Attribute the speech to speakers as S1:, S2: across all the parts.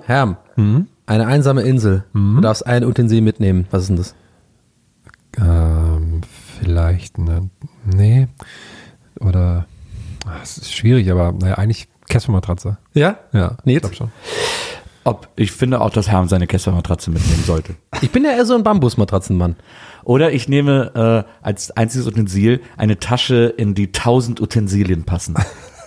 S1: Herm, eine einsame Insel. Du darfst ein Utensil mitnehmen. Was ist denn das?
S2: Vielleicht, nee. Oder, es ist schwierig, aber naja, eigentlich Casper-Matratze.
S1: Ja?
S2: Ja,
S1: Nils?
S2: ich glaube schon.
S3: Ich finde auch, dass Herm seine Casper-Matratze mitnehmen sollte.
S1: Ich bin ja eher so ein Bambusmatratzenmann.
S3: Oder ich nehme als einziges Utensil eine Tasche, in die 1000 Utensilien passen.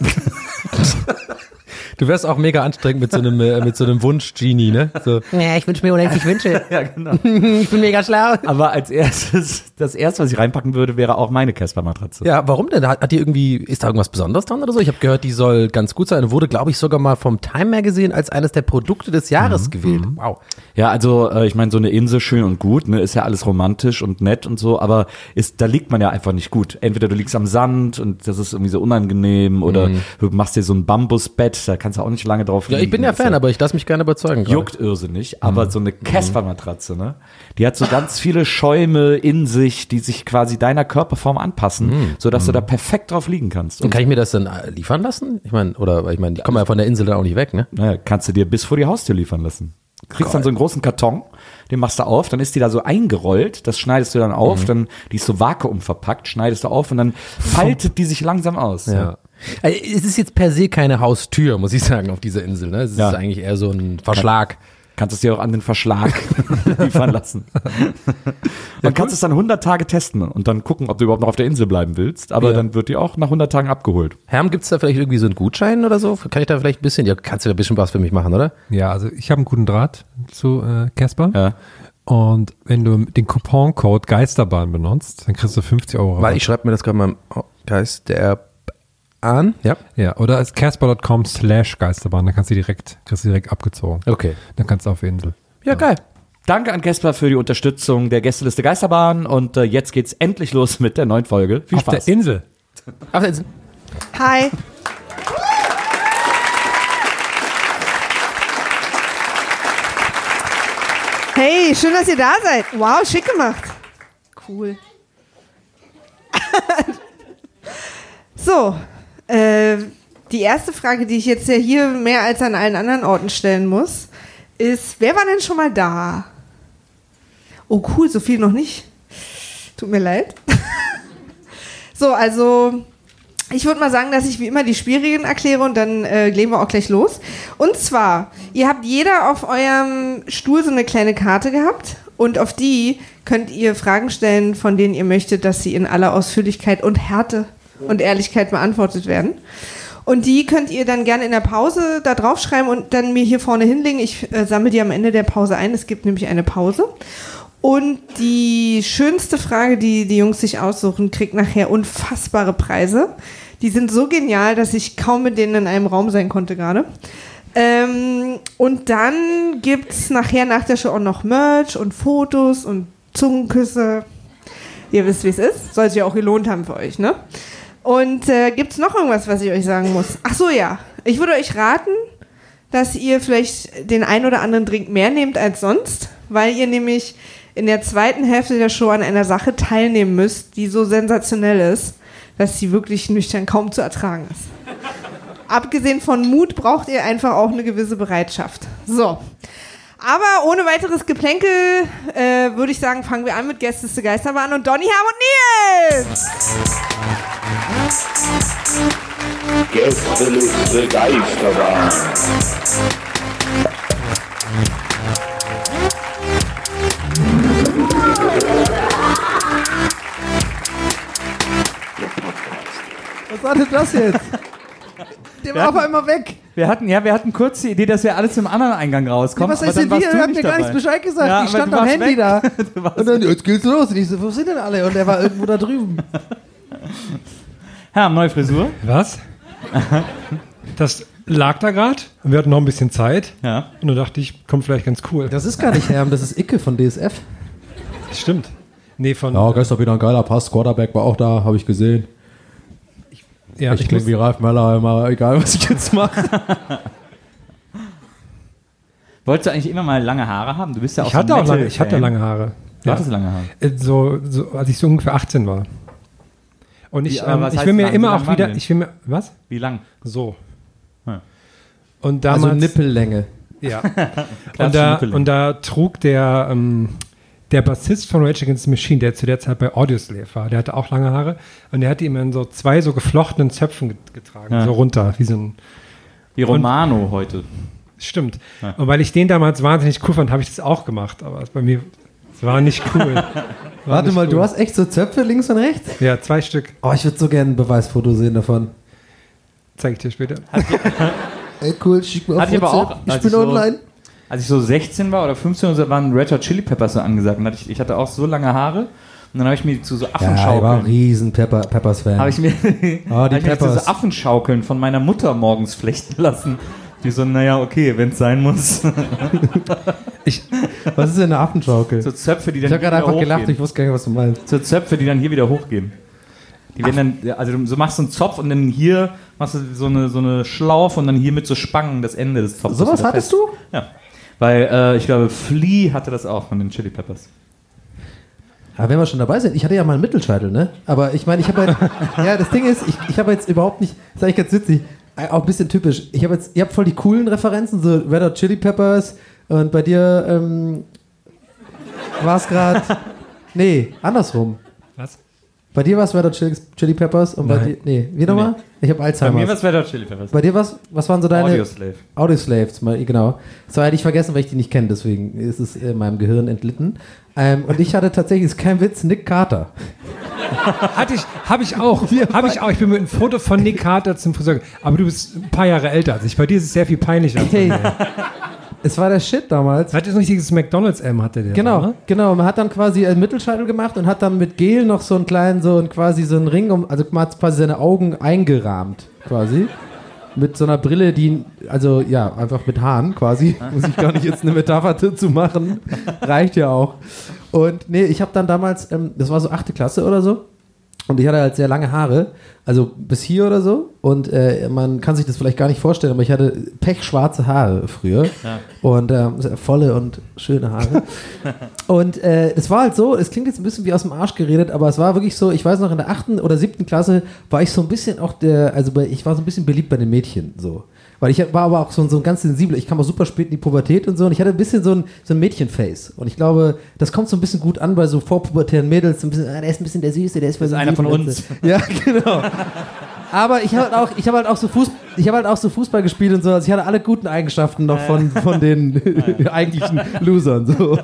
S1: Du wärst auch mega anstrengend mit so einem Wunsch-Genie, ne? So. Ja, ich wünsche mir unendlich Wünsche.
S3: Ja, genau.
S1: Ich bin mega schlau.
S3: Aber das erste, was ich reinpacken würde, wäre auch meine Casper-Matratze.
S1: Ja, warum denn? Hat die irgendwie, ist da irgendwas Besonderes dran oder so? Ich habe gehört, die soll ganz gut sein und wurde, glaube ich, sogar mal vom Time Magazine als eines der Produkte des Jahres gewählt. Wow.
S3: Ja, also ich meine, so eine Insel schön und gut, ne, ist ja alles romantisch und nett und so, aber da liegt man ja einfach nicht gut. Entweder du liegst am Sand und das ist irgendwie so unangenehm oder du machst dir so ein Bambusbett, da kannst du auch nicht lange drauf liegen.
S1: Ja, ich bin ja Fan, aber ich lasse mich gerne überzeugen.
S3: Juckt irrsinnig, aber so eine Casper-Matratze, ne, die hat so ganz viele Schäume in sich, die sich quasi deiner Körperform anpassen, sodass du da perfekt drauf liegen kannst.
S1: Und kann ich mir das dann liefern lassen? Ich meine, die kommen ja von der Insel dann auch nicht weg, ne?
S3: Naja, kannst du dir bis vor die Haustür liefern lassen. Du kriegst dann so einen großen Karton, den machst du auf, dann ist die da so eingerollt, das schneidest du dann auf, dann die ist so vakuumverpackt, schneidest du auf und dann faltet die sich langsam aus.
S1: Ja. Also, es ist jetzt per se keine Haustür, muss ich sagen, auf dieser Insel, ne? Es ist eigentlich eher so ein Verschlag.
S3: Kannst es dir auch an den Verschlag liefern lassen. Und kannst es dann 100 Tage testen und dann gucken, ob du überhaupt noch auf der Insel bleiben willst. Aber dann wird die auch nach 100 Tagen abgeholt.
S1: Herm, gibt's da vielleicht irgendwie so einen Gutschein oder so? Kann ich da vielleicht ein bisschen, ja, kannst du da ein bisschen was für mich machen, oder?
S2: Ja, also ich habe einen guten Draht zu Casper.
S3: Ja.
S2: Und wenn du den Couponcode Geisterbahn benutzt, dann kriegst du 50 Euro Rabatt.
S1: Weil ich schreibe mir das gerade mal Geisterbahn an. Ja.
S2: Ja, oder ist casper.com/Geisterbahn, dann kriegst du direkt abgezogen.
S1: Okay.
S2: Dann kannst du auf die Insel.
S1: Ja, geil.
S3: Danke an Casper für die Unterstützung der Gästeliste Geisterbahn und jetzt geht's endlich los mit der neuen Folge. Viel Spaß.
S2: Auf der Insel.
S1: Auf der Insel.
S4: Hi. Hey, schön, dass ihr da seid. Wow, schick gemacht. Cool. So, die erste Frage, die ich jetzt ja hier mehr als an allen anderen Orten stellen muss, ist, wer war denn schon mal da? Oh cool, so viel noch nicht. Tut mir leid. So, also ich würde mal sagen, dass ich wie immer die schwierigen erkläre und dann legen wir auch gleich los. Und zwar, ihr habt jeder auf eurem Stuhl so eine kleine Karte gehabt und auf die könnt ihr Fragen stellen, von denen ihr möchtet, dass sie in aller Ausführlichkeit und Härte und Ehrlichkeit beantwortet werden. Und die könnt ihr dann gerne in der Pause da draufschreiben und dann mir hier vorne hinlegen. Ich sammle die am Ende der Pause ein. Es gibt nämlich eine Pause. Und die schönste Frage, die die Jungs sich aussuchen, kriegt nachher unfassbare Preise. Die sind so genial, dass ich kaum mit denen in einem Raum sein konnte gerade. Und dann gibt's nachher nach der Show auch noch Merch und Fotos und Zungenküsse. Ihr wisst, wie es ist. Soll sich ja auch gelohnt haben für euch, ne? Und gibt's noch irgendwas, was ich euch sagen muss? Ach so, ja. Ich würde euch raten, dass ihr vielleicht den ein oder anderen Drink mehr nehmt als sonst, weil ihr nämlich in der zweiten Hälfte der Show an einer Sache teilnehmen müsst, die so sensationell ist, dass sie wirklich nüchtern kaum zu ertragen ist. Abgesehen von Mut braucht ihr einfach auch eine gewisse Bereitschaft. So. Aber ohne weiteres Geplänkel würde ich sagen, fangen wir an mit Gästeliste Geisterbahn und Donny, Herm und Nils!
S5: Gästeliste Geisterbahn.
S1: Was war denn das jetzt? Der war auf einmal weg.
S3: Wir hatten kurz die Idee, dass wir alles im anderen Eingang rauskommen.
S1: Was heißt denn wir? Er hat mir gar nichts Bescheid gesagt.
S3: Ja,
S1: ich stand am Handy da. Und dann, jetzt geht's los. Und ich so, wo sind denn alle? Und er war irgendwo da drüben.
S3: Herr, neue Frisur.
S2: Was? Das lag da gerade und wir hatten noch ein bisschen Zeit.
S3: Ja.
S2: Und dann dachte ich, kommt vielleicht ganz cool.
S1: Das ist gar nicht Herm, das ist Icke von DSF.
S2: Das stimmt. Nee, von...
S1: Ja, gestern wieder ein geiler Pass. Quarterback war auch da, habe ich gesehen.
S2: Ja,
S1: ich klinge wie Ralf Möller, immer egal, was ich jetzt mache.
S3: Wolltest du eigentlich immer mal lange Haare haben? Du bist ja auch
S2: ich hatte lange Haare.
S3: Du hattest lange Haare.
S2: So, als ich so ungefähr 18 war. Und ich will mir immer auch wieder... Was?
S3: Wie lang?
S2: So.
S3: Ja.
S2: Und damals,
S1: also Nippellänge.
S2: Ja.
S3: Klassische
S2: und da trug der Bassist von Rage Against the Machine, der zu der Zeit bei Audioslave war, der hatte auch lange Haare und der hat die immer in so 2 so geflochtenen Zöpfen getragen, so runter, wie so ein...
S3: Wie Romano heute.
S2: Stimmt. Ja. Und weil ich den damals wahnsinnig cool fand, habe ich das auch gemacht, aber bei mir, es war nicht cool.
S1: Warte mal, du hast echt so Zöpfe links und rechts?
S2: Ja, 2 Stück.
S1: Oh, ich würde so gerne ein Beweisfoto sehen davon.
S2: Zeige ich dir später.
S1: Ey, cool, schick mir auf
S3: Hatte ich aber
S1: WhatsApp.
S3: auch,
S1: Ich
S3: als
S1: bin
S3: ich so-
S1: online.
S3: Als ich so 16 war oder 15 so, waren Red Hot Chili Peppers so angesagt. Und ich hatte auch so lange Haare. Und dann habe ich mir zu so
S1: Ja, ich war ein
S3: Affenschaukeln.
S1: riesen Peppers-Fan.
S3: Habe ich mir,
S1: die
S3: hab ich mir
S1: Peppers.
S3: diese Affenschaukeln von meiner Mutter morgens flechten lassen. Die so, naja, okay, wenn es sein muss.
S1: Was ist denn eine Affenschaukel?
S3: So Zöpfe, die dann
S1: Ich habe gerade
S3: hier
S1: einfach
S3: wieder
S1: gelacht,
S3: hochgehen.
S1: ich wusste gar nicht, was du meinst.
S3: So Zöpfe, die dann hier wieder hochgehen. Die werden dann, also du machst so einen Zopf und dann hier machst du so eine Schlaufe und dann hier mit so Spangen das Ende des Zopfes.
S1: Sowas
S3: wieder
S1: hattest
S3: fest.
S1: du?
S3: Ja. Weil ich glaube, Flea hatte das auch von den Chili Peppers.
S1: Ja, wenn wir schon dabei sind, ich hatte ja mal einen Mittelscheitel, ne? Aber ich meine, ich habe halt, ja, das Ding ist, ich habe jetzt überhaupt nicht, das ist eigentlich ganz witzig, auch ein bisschen typisch. Ihr habt voll die coolen Referenzen, so Red Hot Chili Peppers und bei dir war es gerade, nee, andersrum.
S2: Was?
S1: Bei dir war es Red Hot Chili Peppers und bei dir, nee, wie nochmal? Ich habe
S3: Bei
S1: Alzheimer.
S3: mir war es Red Hot Chili Peppers.
S1: Bei dir was waren so deine?
S3: Audioslave.
S1: Audioslaves, genau. Das hätte ich vergessen, weil ich die nicht kenne, deswegen ist es in meinem Gehirn entlitten. Und ich hatte tatsächlich, ist kein Witz, Nick Carter.
S2: Habe ich auch. Ich bin mit einem Foto von Nick Carter zum Friseur. Aber du bist ein paar Jahre älter als ich. Bei dir ist es sehr viel peinlicher. Als
S1: Hey,
S2: bei mir.
S1: es war der Shit damals.
S2: Hat jetzt noch nicht dieses McDonald's-M, hatte der.
S1: Genau,
S2: ne?
S1: genau. Man hat dann quasi einen Mittelscheitel gemacht und hat dann mit Gel noch so einen kleinen, quasi so einen Ring, also man hat quasi seine Augen eingerahmt, quasi. Mit so einer Brille, die, also ja, einfach mit Haaren quasi. Muss ich gar nicht jetzt eine Metapher dazu machen. Reicht ja auch. Und nee, ich habe dann damals, das war so 8. Klasse oder so. Und ich hatte halt sehr lange Haare, also bis hier oder so. Und man kann sich das vielleicht gar nicht vorstellen, aber ich hatte pechschwarze Haare früher. Ja. Und volle und schöne Haare. Und es war halt so, es klingt jetzt ein bisschen wie aus dem Arsch geredet, aber es war wirklich so, ich weiß noch, in der 8. oder 7. Klasse war ich so ein bisschen auch ich war so ein bisschen beliebt bei den Mädchen, so. Weil ich war aber auch so ein ganz sensibler, ich kam auch super spät in die Pubertät und so und ich hatte ein bisschen so ein Mädchenface. Und ich glaube, das kommt so ein bisschen gut an bei so vorpubertären Mädels, so ein bisschen, der ist ein bisschen der Süße, der ist
S3: Das ist einer von uns.
S1: Ja, genau. Aber ich habe halt auch so Fußball gespielt und so, also ich hatte alle guten Eigenschaften noch von den eigentlichen Losern, so.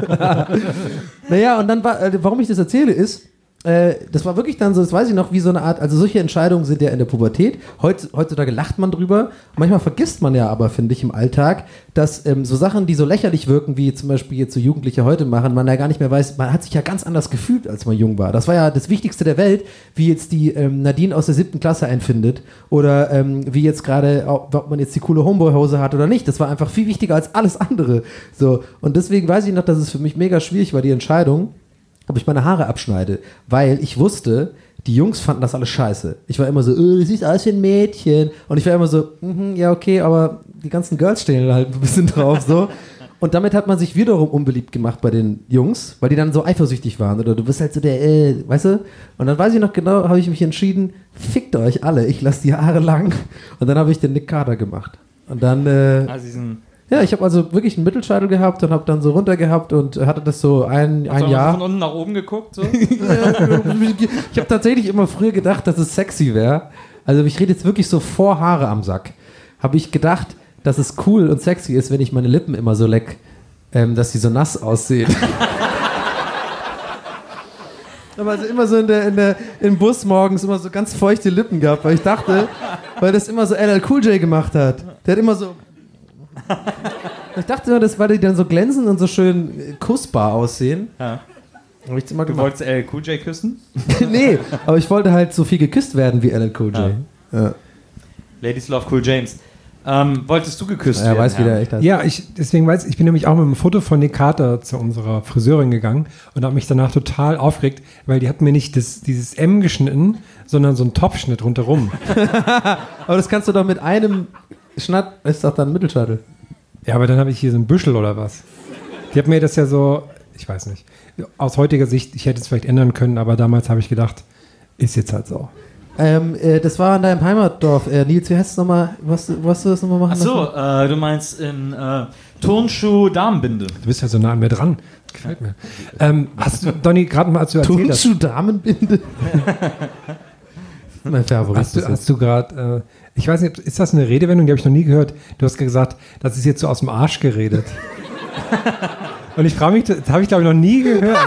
S1: Naja, und dann warum ich das erzähle ist, das war wirklich dann so, das weiß ich noch, wie so eine Art, also solche Entscheidungen sind ja in der Pubertät. Heutzutage lacht man drüber. Manchmal vergisst man ja aber, finde ich, im Alltag, dass so Sachen, die so lächerlich wirken, wie zum Beispiel jetzt so Jugendliche heute machen, man ja gar nicht mehr weiß, man hat sich ja ganz anders gefühlt, als man jung war. Das war ja das Wichtigste der Welt, wie jetzt die Nadine aus der 7. Klasse einfindet oder wie jetzt gerade, ob man jetzt die coole Homeboy-Hose hat oder nicht. Das war einfach viel wichtiger als alles andere. So. Und deswegen weiß ich noch, dass es für mich mega schwierig war, die Entscheidung, ob ich meine Haare abschneide, weil ich wusste, die Jungs fanden das alles scheiße. Ich war immer so, du siehst aus wie ein Mädchen. Und ich war immer so, ja okay, aber die ganzen Girls stehen halt ein bisschen drauf, so. Und damit hat man sich wiederum unbeliebt gemacht bei den Jungs, weil die dann so eifersüchtig waren. Oder du bist halt so der, weißt du? Und dann weiß ich noch genau, habe ich mich entschieden, fickt euch alle, ich lasse die Haare lang. Und dann habe ich den Nick Carter gemacht. Und dann, ja, ich habe also wirklich einen Mittelscheitel gehabt und habe dann so runter gehabt und hatte das so ein Jahr.
S3: Von unten nach oben geguckt, so?
S1: Ich habe tatsächlich immer früher gedacht, dass es sexy wäre. Also ich rede jetzt wirklich so vor Haare am Sack. Habe ich gedacht, dass es cool und sexy ist, wenn ich meine Lippen immer so leck, dass sie so nass aussehen. Aber also immer so im Bus morgens immer so ganz feuchte Lippen gehabt, weil ich dachte, weil das immer so LL Cool J gemacht hat. Der hat immer so... Ich dachte immer, das, weil die dann so glänzend und so schön kussbar aussehen.
S3: Ja.
S1: Hab ich immer
S3: Du
S1: gemacht.
S3: wolltest LL Cool J küssen?
S1: Nee, aber ich wollte halt so viel geküsst werden wie LL Cool J. Ja.
S3: Ladies Love Cool James. Wolltest du geküsst
S1: Er
S3: werden?
S1: weiß, wie der echt heißt.
S2: Ja, deswegen weiß ich bin nämlich auch mit einem Foto von Nick Carter zu unserer Friseurin gegangen und habe mich danach total aufgeregt, weil die hat mir nicht dieses M geschnitten, sondern so einen Topfschnitt rundherum.
S1: Aber das kannst du doch mit einem Schnatt, ist doch dann ein Mittelscheitel.
S2: Ja, aber dann habe ich hier so ein Büschel oder was. Die hat mir das ja so, ich weiß nicht, aus heutiger Sicht, ich hätte es vielleicht ändern können, aber damals habe ich gedacht, ist jetzt halt so.
S1: Das war in deinem Heimatdorf. Nils, wie heißt es nochmal? Was du das nochmal machen?
S3: Achso, du meinst in Turnschuh-Darmbinde.
S2: Du bist ja so nah an mir dran. Gefällt mir. Hast du, Donny, gerade mal, als du erzählt hast...
S1: Turnschuh-Damenbinde? Mein Favorit.
S2: Hast du gerade... ich weiß nicht, ist das eine Redewendung, die habe ich noch nie gehört. Du hast gesagt, das ist jetzt so aus dem Arsch geredet. Und ich frage mich, das habe ich glaube ich noch nie gehört.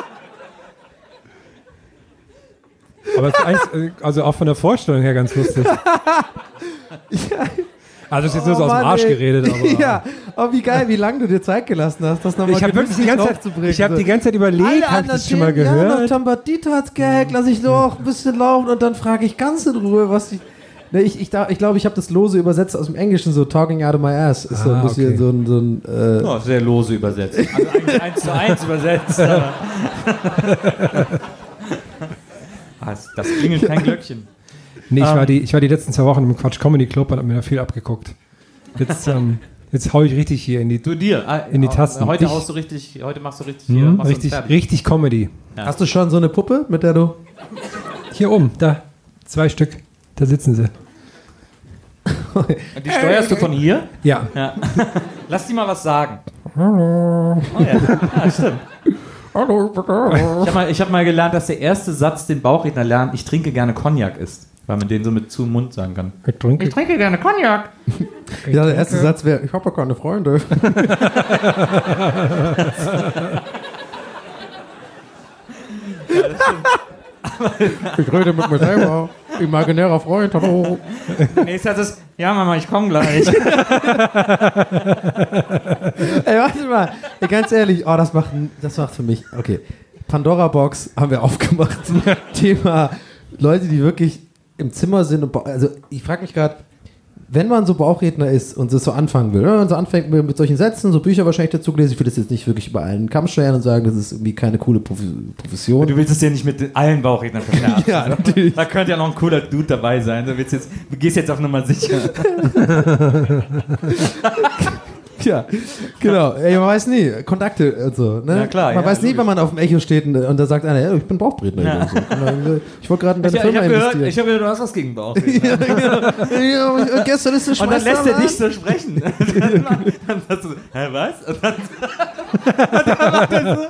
S2: Aber es ist eigentlich, also auch von der Vorstellung her ganz lustig. Also es ist jetzt nur so aus dem Arsch geredet. Aber,
S1: ja, aber wie geil, wie lange du dir Zeit gelassen hast, das nochmal
S2: ich habe wirklich die ganze Zeit überlegt, habe ich das schon mal gehört?
S1: Ja, noch Tambadita-Gag, lass ich doch ein bisschen laufen und dann frage ich ganz in Ruhe, was ich... Ne, ich glaube, ich habe das lose übersetzt aus dem Englischen, so talking out of my ass. Ist so ein bisschen
S2: okay.
S1: so ein
S3: Oh, sehr lose übersetzt. Also eigentlich 1:1 übersetzt. Das klingelt kein Glöckchen.
S2: Nee, ich war die letzten 2 Wochen im Quatsch Comedy Club und habe mir da viel abgeguckt. Jetzt hau ich richtig hier in die Tasten.
S3: Heute machst du richtig hier.
S2: Richtig Comedy.
S1: Ja. Hast du schon so eine Puppe, mit der du...
S2: Hier oben, da. 2 Stück. Da sitzen sie.
S3: Die steuerst du von hier?
S2: Ja.
S3: Lass die mal was sagen.
S2: Hallo.
S3: Oh ja, stimmt. Hallo. Ich hab mal gelernt, dass der erste Satz, den Bauchredner lernen, ich trinke gerne Cognac ist. Weil man den so mit zu dem Mund sagen kann.
S2: Ich trinke
S3: gerne Cognac.
S1: Ja, der erste Satz wäre, ich habe ja keine Freunde. Ich rede mit mir selber. Imaginärer Freund, hallo.
S3: Nächster Satz ist, ja Mama, ich komme gleich.
S1: Ey, warte mal. Ey, ganz ehrlich, das macht für mich, okay. Pandora-Box haben wir aufgemacht. Thema Leute, die wirklich im Zimmer sind. Also ich frage mich gerade, wenn man so Bauchredner ist und das so anfangen will, wenn man so anfängt mit solchen Sätzen, so Bücher wahrscheinlich dazu gelesen, ich will das jetzt nicht wirklich über einen Kamm scheren und sagen, das ist irgendwie keine coole Profession.
S3: Du willst es ja nicht mit allen Bauchrednern verschärfen.
S1: Ja, natürlich.
S3: Da könnte ja noch ein cooler Dude dabei sein. Du gehst jetzt auf Nummer sicher.
S1: Ja, genau. Ey, man weiß nie. Kontakte und so. Ne?
S3: Ja, klar.
S1: Man weiß nie, wenn man auf dem Echo steht und da sagt einer, ja, ich bin Bauchredner. Ja. So. Ich wollte gerade in deine Firma investieren.
S3: Ich habe gehört, du hast was gegen Bauchredner.
S1: ja, gestern ist das
S3: und dann lässt er dich so sprechen. Dann sagst du, hä, was? Und dann macht er so.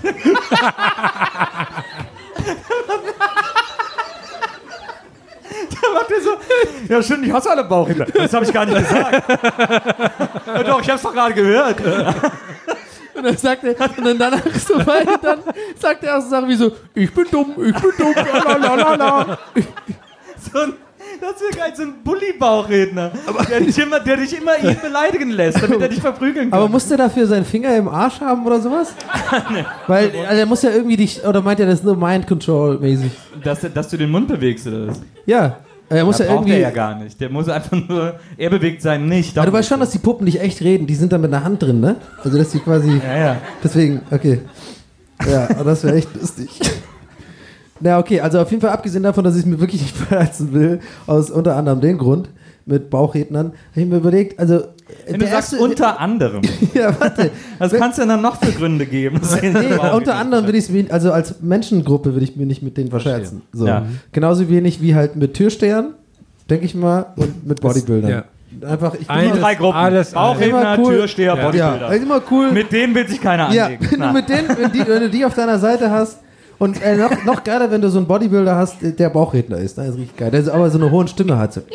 S3: Da macht er so, ja stimmt, ich hasse alle Bauchredner. Das habe ich gar nicht gesagt. Ja, doch, ich habe es doch gerade gehört.
S1: Und dann sagt er, und dann danach so weiter, dann sagt er auch so Sachen wie so, ich bin dumm, lalalala.
S3: Das wäre geil, so ein Bulli-Bauchredner, der dich immer ihn beleidigen lässt, damit er dich verprügeln kann.
S1: Aber muss der dafür seinen Finger im Arsch haben oder sowas? Nee. Weil er muss ja irgendwie dich, oder meint er das nur Mind-Control-mäßig?
S3: Dass du den Mund bewegst oder was?
S1: Ja. Er muss ja irgendwie.
S3: Der ja gar nicht. Der muss einfach nur, er bewegt seinen nicht.
S1: Aber du weißt schon, dass die Puppen nicht echt reden, die sind da mit einer Hand drin, ne? Also dass die quasi.
S3: Ja.
S1: Deswegen, okay. Ja, aber das wäre echt lustig. Na, okay, also auf jeden Fall abgesehen davon, dass ich es mir wirklich nicht verletzen will, aus unter anderem dem Grund, mit Bauchrednern, habe ich mir überlegt, also...
S3: Wenn du sagst unter anderem.
S1: Ja, warte.
S3: Was kannst du denn dann noch für Gründe geben?
S1: Nee, unter anderem will ich es mir, also als Menschengruppe will ich mir nicht mit denen verscherzen. So. Ja. Genauso wenig wie halt mit Türstehern, denke ich mal, und mit Bodybuildern. Ja. Einfach, ich
S3: bin 3 Gruppen. Bauchredner, cool. Türsteher, Bodybuilder.
S1: Ja, immer cool.
S3: Mit denen will sich keiner anlegen.
S1: Ja, wenn du mit denen, wenn du die auf deiner Seite hast, und noch geiler, wenn du so einen Bodybuilder hast, der Bauchredner ist. Das ist richtig geil. Der aber so eine hohe Stimme hat. So.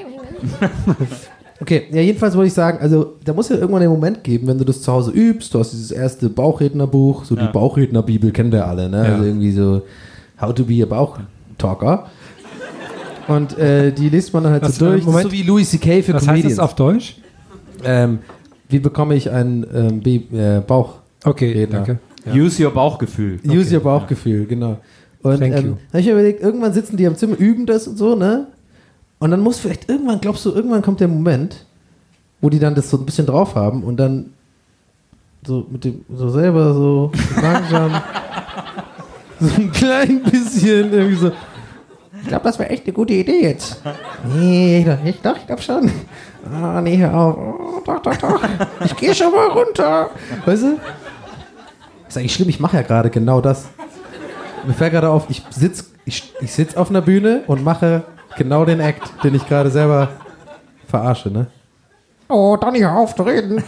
S1: Okay, ja, jedenfalls wollte ich sagen, also da muss ja irgendwann den Moment geben, wenn du das zu Hause übst. Du hast dieses erste Bauchrednerbuch, so die Bauchrednerbibel kennen wir alle, ne? Ja. Also irgendwie so How to be a Bauchtalker. Und die liest man dann halt so durch.
S2: Moment,
S1: so wie Louis C.K. für
S2: was
S1: Comedians.
S2: Was heißt das auf Deutsch?
S1: Wie bekomme ich einen Bauchredner?
S2: Okay, danke.
S3: Ja. Use your Bauchgefühl.
S1: Use your Bauchgefühl, genau. Und habe ich mir überlegt, irgendwann sitzen die im Zimmer, üben das und so, ne? Und dann muss vielleicht irgendwann, glaubst du, irgendwann kommt der Moment, wo die dann das so ein bisschen drauf haben und dann so mit dem, so selber so langsam so ein klein bisschen irgendwie so, ich glaube, das wäre echt eine gute Idee jetzt. Nee, ich glaube schon. Ah, nee, hör auf. Oh, doch. Ich gehe schon mal runter. Weißt du? Ist eigentlich schlimm, ich mache ja gerade genau das. Mir fällt gerade auf, ich sitze Ich sitze auf einer Bühne und mache genau den Act, den ich gerade selber verarsche, ne? Oh, dann hör auf zu reden.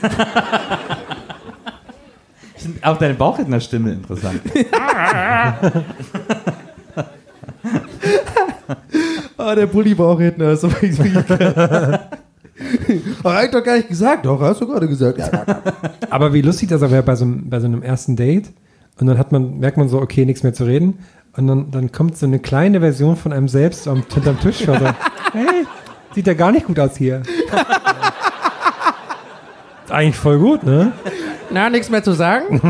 S6: Ich finde auch deine Bauchrednerstimme interessant.
S1: Der Bulli-Bauchredner ist so wirklich geil. Aber hab ich doch gar nicht gesagt. Doch, hast du gerade gesagt. Ja.
S2: Aber wie lustig das wäre bei so einem ersten Date und dann merkt man so, okay, nichts mehr zu reden und dann kommt so eine kleine Version von einem selbst hinterm Tisch vor. So, hey, sieht ja gar nicht gut aus hier. Ist eigentlich voll gut, ne?
S1: Na, nichts mehr zu sagen?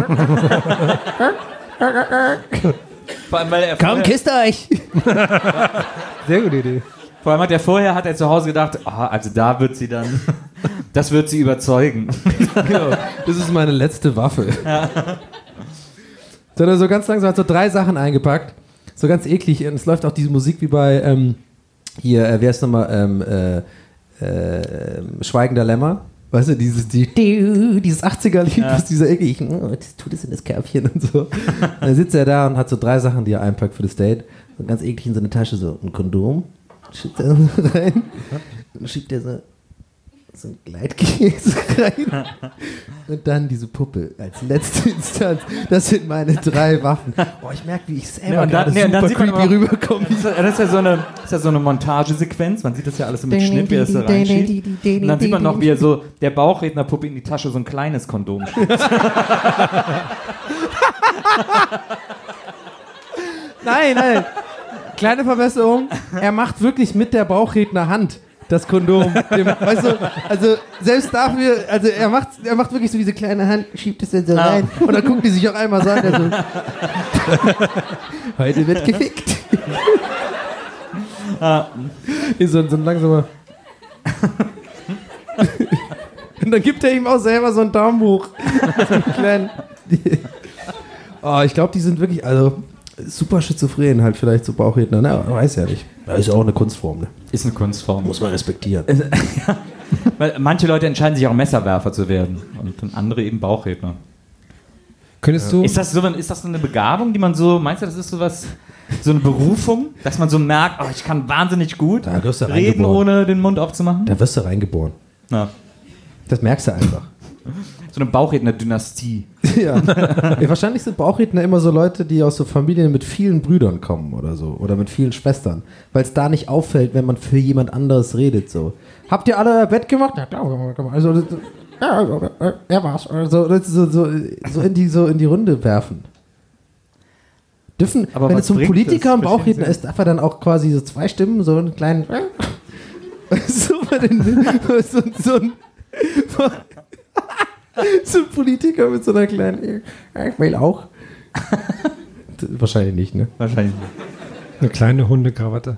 S6: Vor allem, weil er
S1: Komm, kisst euch!
S2: Sehr gute Idee.
S6: Vor allem hat er zu Hause gedacht, also da wird sie dann, das wird sie überzeugen.
S1: Genau, das ist meine letzte Waffe. Ja. Dann hat er so ganz langsam so 3 Sachen eingepackt, so ganz eklig. Und es läuft auch diese Musik wie bei, wer ist nochmal, Schweigender Lämmer. Weißt du, dieses 80er-Lied, was dieser eklig, das tut es in das Körbchen und so. Und dann sitzt er da und hat so 3 Sachen, die er einpackt für das Date. So ganz eklig in seine Tasche, so ein Kondom, schiebt er rein, dann schiebt er so ein Gleitkäse rein und dann diese Puppe als letzte Instanz. Das sind meine 3 Waffen. Oh, ich merke, wie ich selber gerade super creepy rüberkomme.
S6: Das ist ja so eine Montagesequenz. Man sieht das ja alles im Schnitt, wie er das da reinschiebt. Und dann sieht man noch, wie er so der Bauchrednerpuppe in die Tasche so ein kleines Kondom schiebt.
S1: Nein. Kleine Verbesserung. Er macht wirklich mit der Bauchrednerhand das Kondom. Weißt du, also selbst dafür, also er macht wirklich so diese kleine Hand, schiebt es dann so rein und dann guckt die sich auch einmal so an. Also, heute wird gefickt. So ein langsamer. Und dann gibt er ihm auch selber so einen Daumen hoch. So einen kleinen. Ich glaube, die sind wirklich, also super schizophren halt vielleicht so Bauchredner. Na, weiß ja nicht. Das ist ja auch eine Kunstform, ne?
S6: Ist eine Kunstform.
S1: Muss man respektieren.
S6: Ja. Weil manche Leute entscheiden sich auch Messerwerfer zu werden und andere eben Bauchredner.
S2: Könntest du...
S6: Ist das so eine Begabung, die man so, meinst du, das ist so eine Berufung, dass man so merkt, ich kann wahnsinnig gut reden, ohne den Mund aufzumachen?
S1: Da wirst du reingeboren.
S6: Ja.
S1: Das merkst du einfach.
S6: So eine Bauchredner-Dynastie.
S1: Ja. Wahrscheinlich sind Bauchredner immer so Leute, die aus so Familien mit vielen Brüdern kommen oder so. Oder mit vielen Schwestern. Weil es da nicht auffällt, wenn man für jemand anderes redet. So. Habt ihr alle Bett gemacht? Ja, klar. Also, er war's. So in die Runde werfen. Aber wenn es so ein Politiker und Bauchredner ist, darf er dann auch quasi so 2 Stimmen, so einen kleinen. So ein Politiker mit so einer kleinen. Ich will auch. Wahrscheinlich nicht, ne?
S6: Wahrscheinlich nicht.
S2: Eine kleine Hundekrawatte.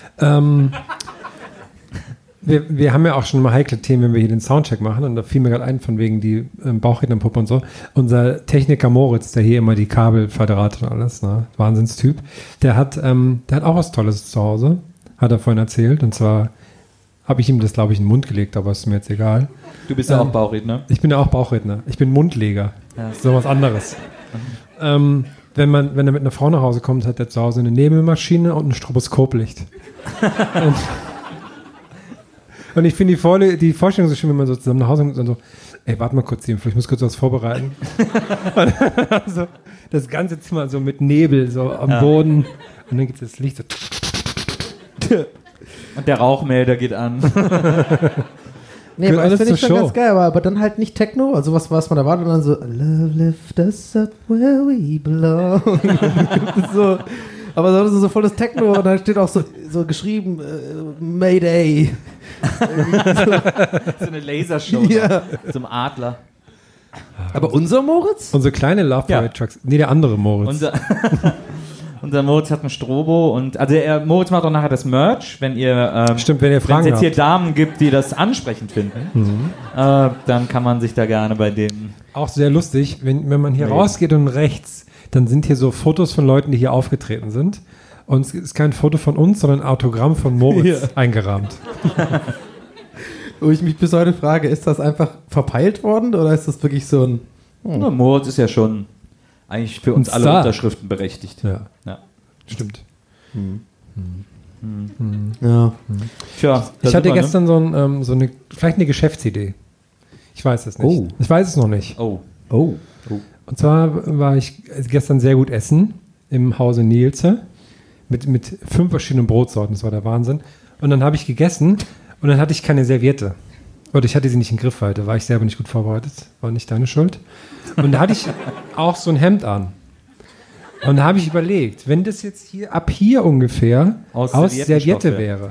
S2: Wir haben ja auch schon mal heikle Themen, wenn wir hier den Soundcheck machen. Und da fiel mir gerade ein, von wegen die Bauchrednerpuppe und so. Unser Techniker Moritz, der hier immer die Kabel verdrahtet und alles, ne? Wahnsinnstyp. Der hat auch was Tolles zu Hause. Hat er vorhin erzählt. Und zwar habe ich ihm das, glaube ich, in den Mund gelegt, aber ist mir jetzt egal.
S6: Du bist ja auch Bauchredner.
S2: Ich bin ja auch Bauchredner. Ich bin Mundleger. Ja. So was anderes. Wenn er mit einer Frau nach Hause kommt, hat er zu Hause eine Nebelmaschine und ein Stroboskoplicht. und ich finde die Vorstellung so schön, wenn man so zusammen nach Hause kommt und so, ey, warte mal kurz, ich muss kurz was vorbereiten. Also, das ganze Zimmer so mit Nebel so am Boden und dann gibt es das Licht so.
S6: Und der Rauchmelder geht an.
S1: Nee, aber das finde ich schon ganz geil, aber dann halt nicht Techno, also was man erwartet, und dann so Love lift us up where we belong. So, aber das ist so volles Techno und dann steht auch so geschrieben Mayday.
S6: So eine Lasershow zum Adler.
S1: Aber unser Moritz?
S2: Unsere kleine Love Parade Trucks. Nee, der andere Moritz.
S6: Unser Moritz hat ein Strobo und Moritz macht auch nachher das Merch, wenn ihr
S2: Stimmt, wenn ihr Fragen
S6: wenn es jetzt hier Damen gibt, die das ansprechend finden, dann kann man sich da gerne bei denen.
S2: Auch sehr lustig, wenn man hier rausgeht und rechts, dann sind hier so Fotos von Leuten, die hier aufgetreten sind. Und es ist kein Foto von uns, sondern ein Autogramm von Moritz eingerahmt.
S1: Wo ich mich bis heute frage, ist das einfach verpeilt worden oder ist das wirklich so ein...
S6: Na, Moritz ist ja schon eigentlich für uns alle Unterschriften berechtigt.
S2: Ja. Stimmt.
S1: Ja.
S6: Tja,
S2: Ich hatte gestern vielleicht eine Geschäftsidee. Ich weiß es nicht.
S1: Oh.
S2: Ich weiß es noch nicht.
S6: Oh.
S1: Oh.
S2: Und zwar war ich gestern sehr gut essen im Hause Nielze mit 5 verschiedenen Brotsorten. Das war der Wahnsinn. Und dann habe ich gegessen und dann hatte ich keine Serviette. Oder ich hatte sie nicht in Griffweite. War ich selber nicht gut vorbereitet. War nicht deine Schuld. Und da hatte ich auch so ein Hemd an. Und da habe ich überlegt, wenn das jetzt ab hier ungefähr aus Serviette wäre.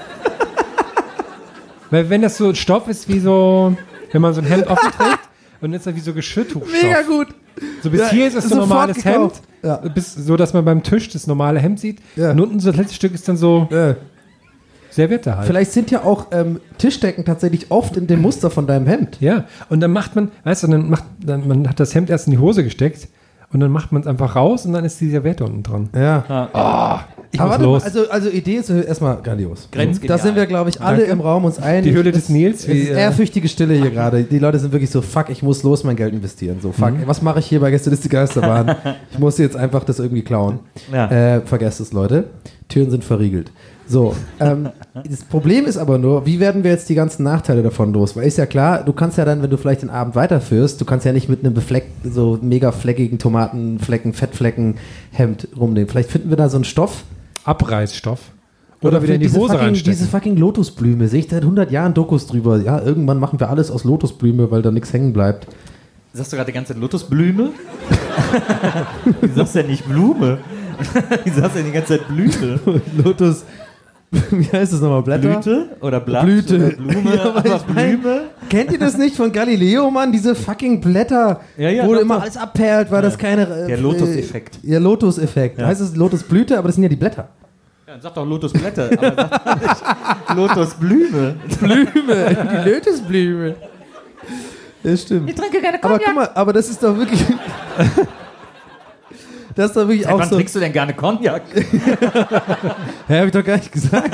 S2: Weil wenn das so Stoff ist wie so, wenn man so ein Hemd offen trägt und ist da wie so Geschirrtuchstoff.
S1: Mega gut.
S2: So bis hier ist es so ein normales
S1: gekauft.
S2: Hemd,
S1: Ja.
S2: so dass man beim Tisch das normale Hemd sieht.
S1: Ja.
S2: Und unten so das letzte Stück ist dann so Serviette halt.
S1: Vielleicht sind ja auch Tischdecken tatsächlich oft in dem Muster von deinem Hemd.
S2: Ja, und dann macht man, weißt du, man hat das Hemd erst in die Hose gesteckt und dann macht man es einfach raus und dann ist die Serviette unten dran.
S1: Ja.
S2: Ich
S1: Aber
S2: muss
S1: warte mal,
S2: los.
S1: also Idee ist erstmal grandios.
S6: Grenzgenial.
S1: Da sind wir, glaube ich, alle im Raum uns einig.
S2: Die Höhle des Nils,
S1: Es
S2: wie,
S1: ist ehrfürchtige Stille hier gerade. Die Leute sind wirklich so, fuck, ich muss los mein Geld investieren. So, fuck, was mache ich hier bei Gästeliste Geisterbahn? Ich muss jetzt einfach das irgendwie klauen.
S6: Ja.
S1: Vergesst es, Leute. Türen sind verriegelt. So, das Problem ist aber nur, wie werden wir jetzt die ganzen Nachteile davon los? Weil ist ja klar, du kannst ja dann, wenn du vielleicht den Abend weiterführst, du kannst ja nicht mit einem befleckten, so mega fleckigen Tomatenflecken, Fettflecken Hemd rumnehmen. Vielleicht finden wir da so einen Stoff.
S2: Abreißstoff. Oder wieder in die
S1: diese
S2: Hose reinstecken.
S1: Diese fucking Lotusblume, sehe ich seit 100 Jahren Dokus drüber. Ja, irgendwann machen wir alles aus Lotusblume, weil da nichts hängen bleibt.
S6: Sagst du gerade die ganze Zeit Lotusblume? Du sagst ja nicht Blume. Du sagst ja die ganze Zeit Blüte.
S1: Lotus, wie heißt das nochmal? Blätter?
S6: Blüte oder Blatt
S1: Blüte.
S6: oder Blume,
S1: Ja, aber
S6: aber
S1: ich mein,
S6: Blume.
S1: kennt ihr das nicht von Galileo, Mann? Diese fucking Blätter,
S6: Ja,
S1: wo
S6: doch,
S1: immer
S6: doch.
S1: alles abperlt, weil das keine...
S6: Der Lotus-Effekt.
S1: Ja, Lotus-Effekt.
S6: Ja.
S1: Heißt es Lotusblüte, aber das sind ja die Blätter.
S6: Ja, dann sag doch Lotusblätter, aber sag doch nicht Lotusblume.
S1: Blume, die Lotusblume. Das stimmt.
S6: Ich trinke gerne
S1: Aber
S6: Cognac.
S1: guck mal, aber das ist doch wirklich... Das ist doch wirklich
S6: Seit
S1: auch
S6: wann
S1: so...
S6: trinkst du denn gerne Cognac?
S1: Hä, hab ich doch gar nicht gesagt.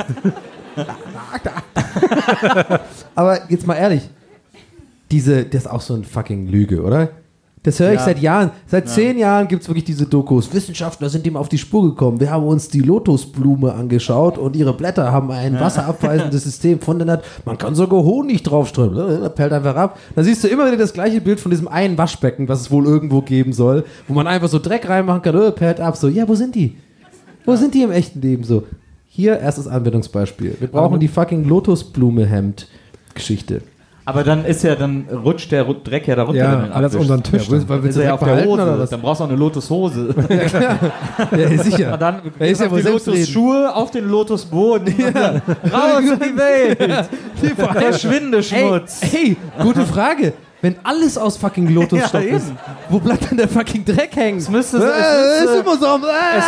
S1: Aber jetzt mal ehrlich, das ist auch so ein fucking Lüge, oder? Das höre ich
S6: Ja.
S1: seit Jahren. Seit 10 Jahren gibt es wirklich diese Dokus. Wissenschaftler sind dem auf die Spur gekommen. Wir haben uns die Lotusblume angeschaut und ihre Blätter haben ein wasserabweisendes System von der Natur. Man kann sogar Honig draufströmen. Pellt einfach ab. Dann siehst du immer wieder das gleiche Bild von diesem einen Waschbecken, was es wohl irgendwo geben soll, wo man einfach so Dreck reinmachen kann. Pellt ab. So, ja, wo sind die? Wo sind die im echten Leben so? Hier, erstes Anwendungsbeispiel. Wir brauchen die fucking Lotusblume-Hemd-Geschichte.
S6: Aber dann rutscht der Dreck ja da runter.
S2: Ja,
S6: wenn du ihn
S2: alles
S6: abwischst.
S2: unter den Tisch.
S1: Ja, weil
S6: Ist er ja auf der
S1: behalten,
S6: Hose.
S1: oder was?
S6: Dann brauchst du auch eine Lotushose.
S1: Ja, sicher.
S6: Und dann
S1: Er ist ja
S6: auf
S1: wohl
S6: die
S1: selbstredend.
S6: Lotusschuhe, auf den Lotusboden. Raus in die Welt. Verschwinde, Schmutz.
S1: Ey, gute Frage. Wenn alles aus fucking Lotusstoff
S6: Ja,
S1: ist, wo bleibt dann der fucking Dreck hängen?
S6: Es müsste
S1: ist immer so.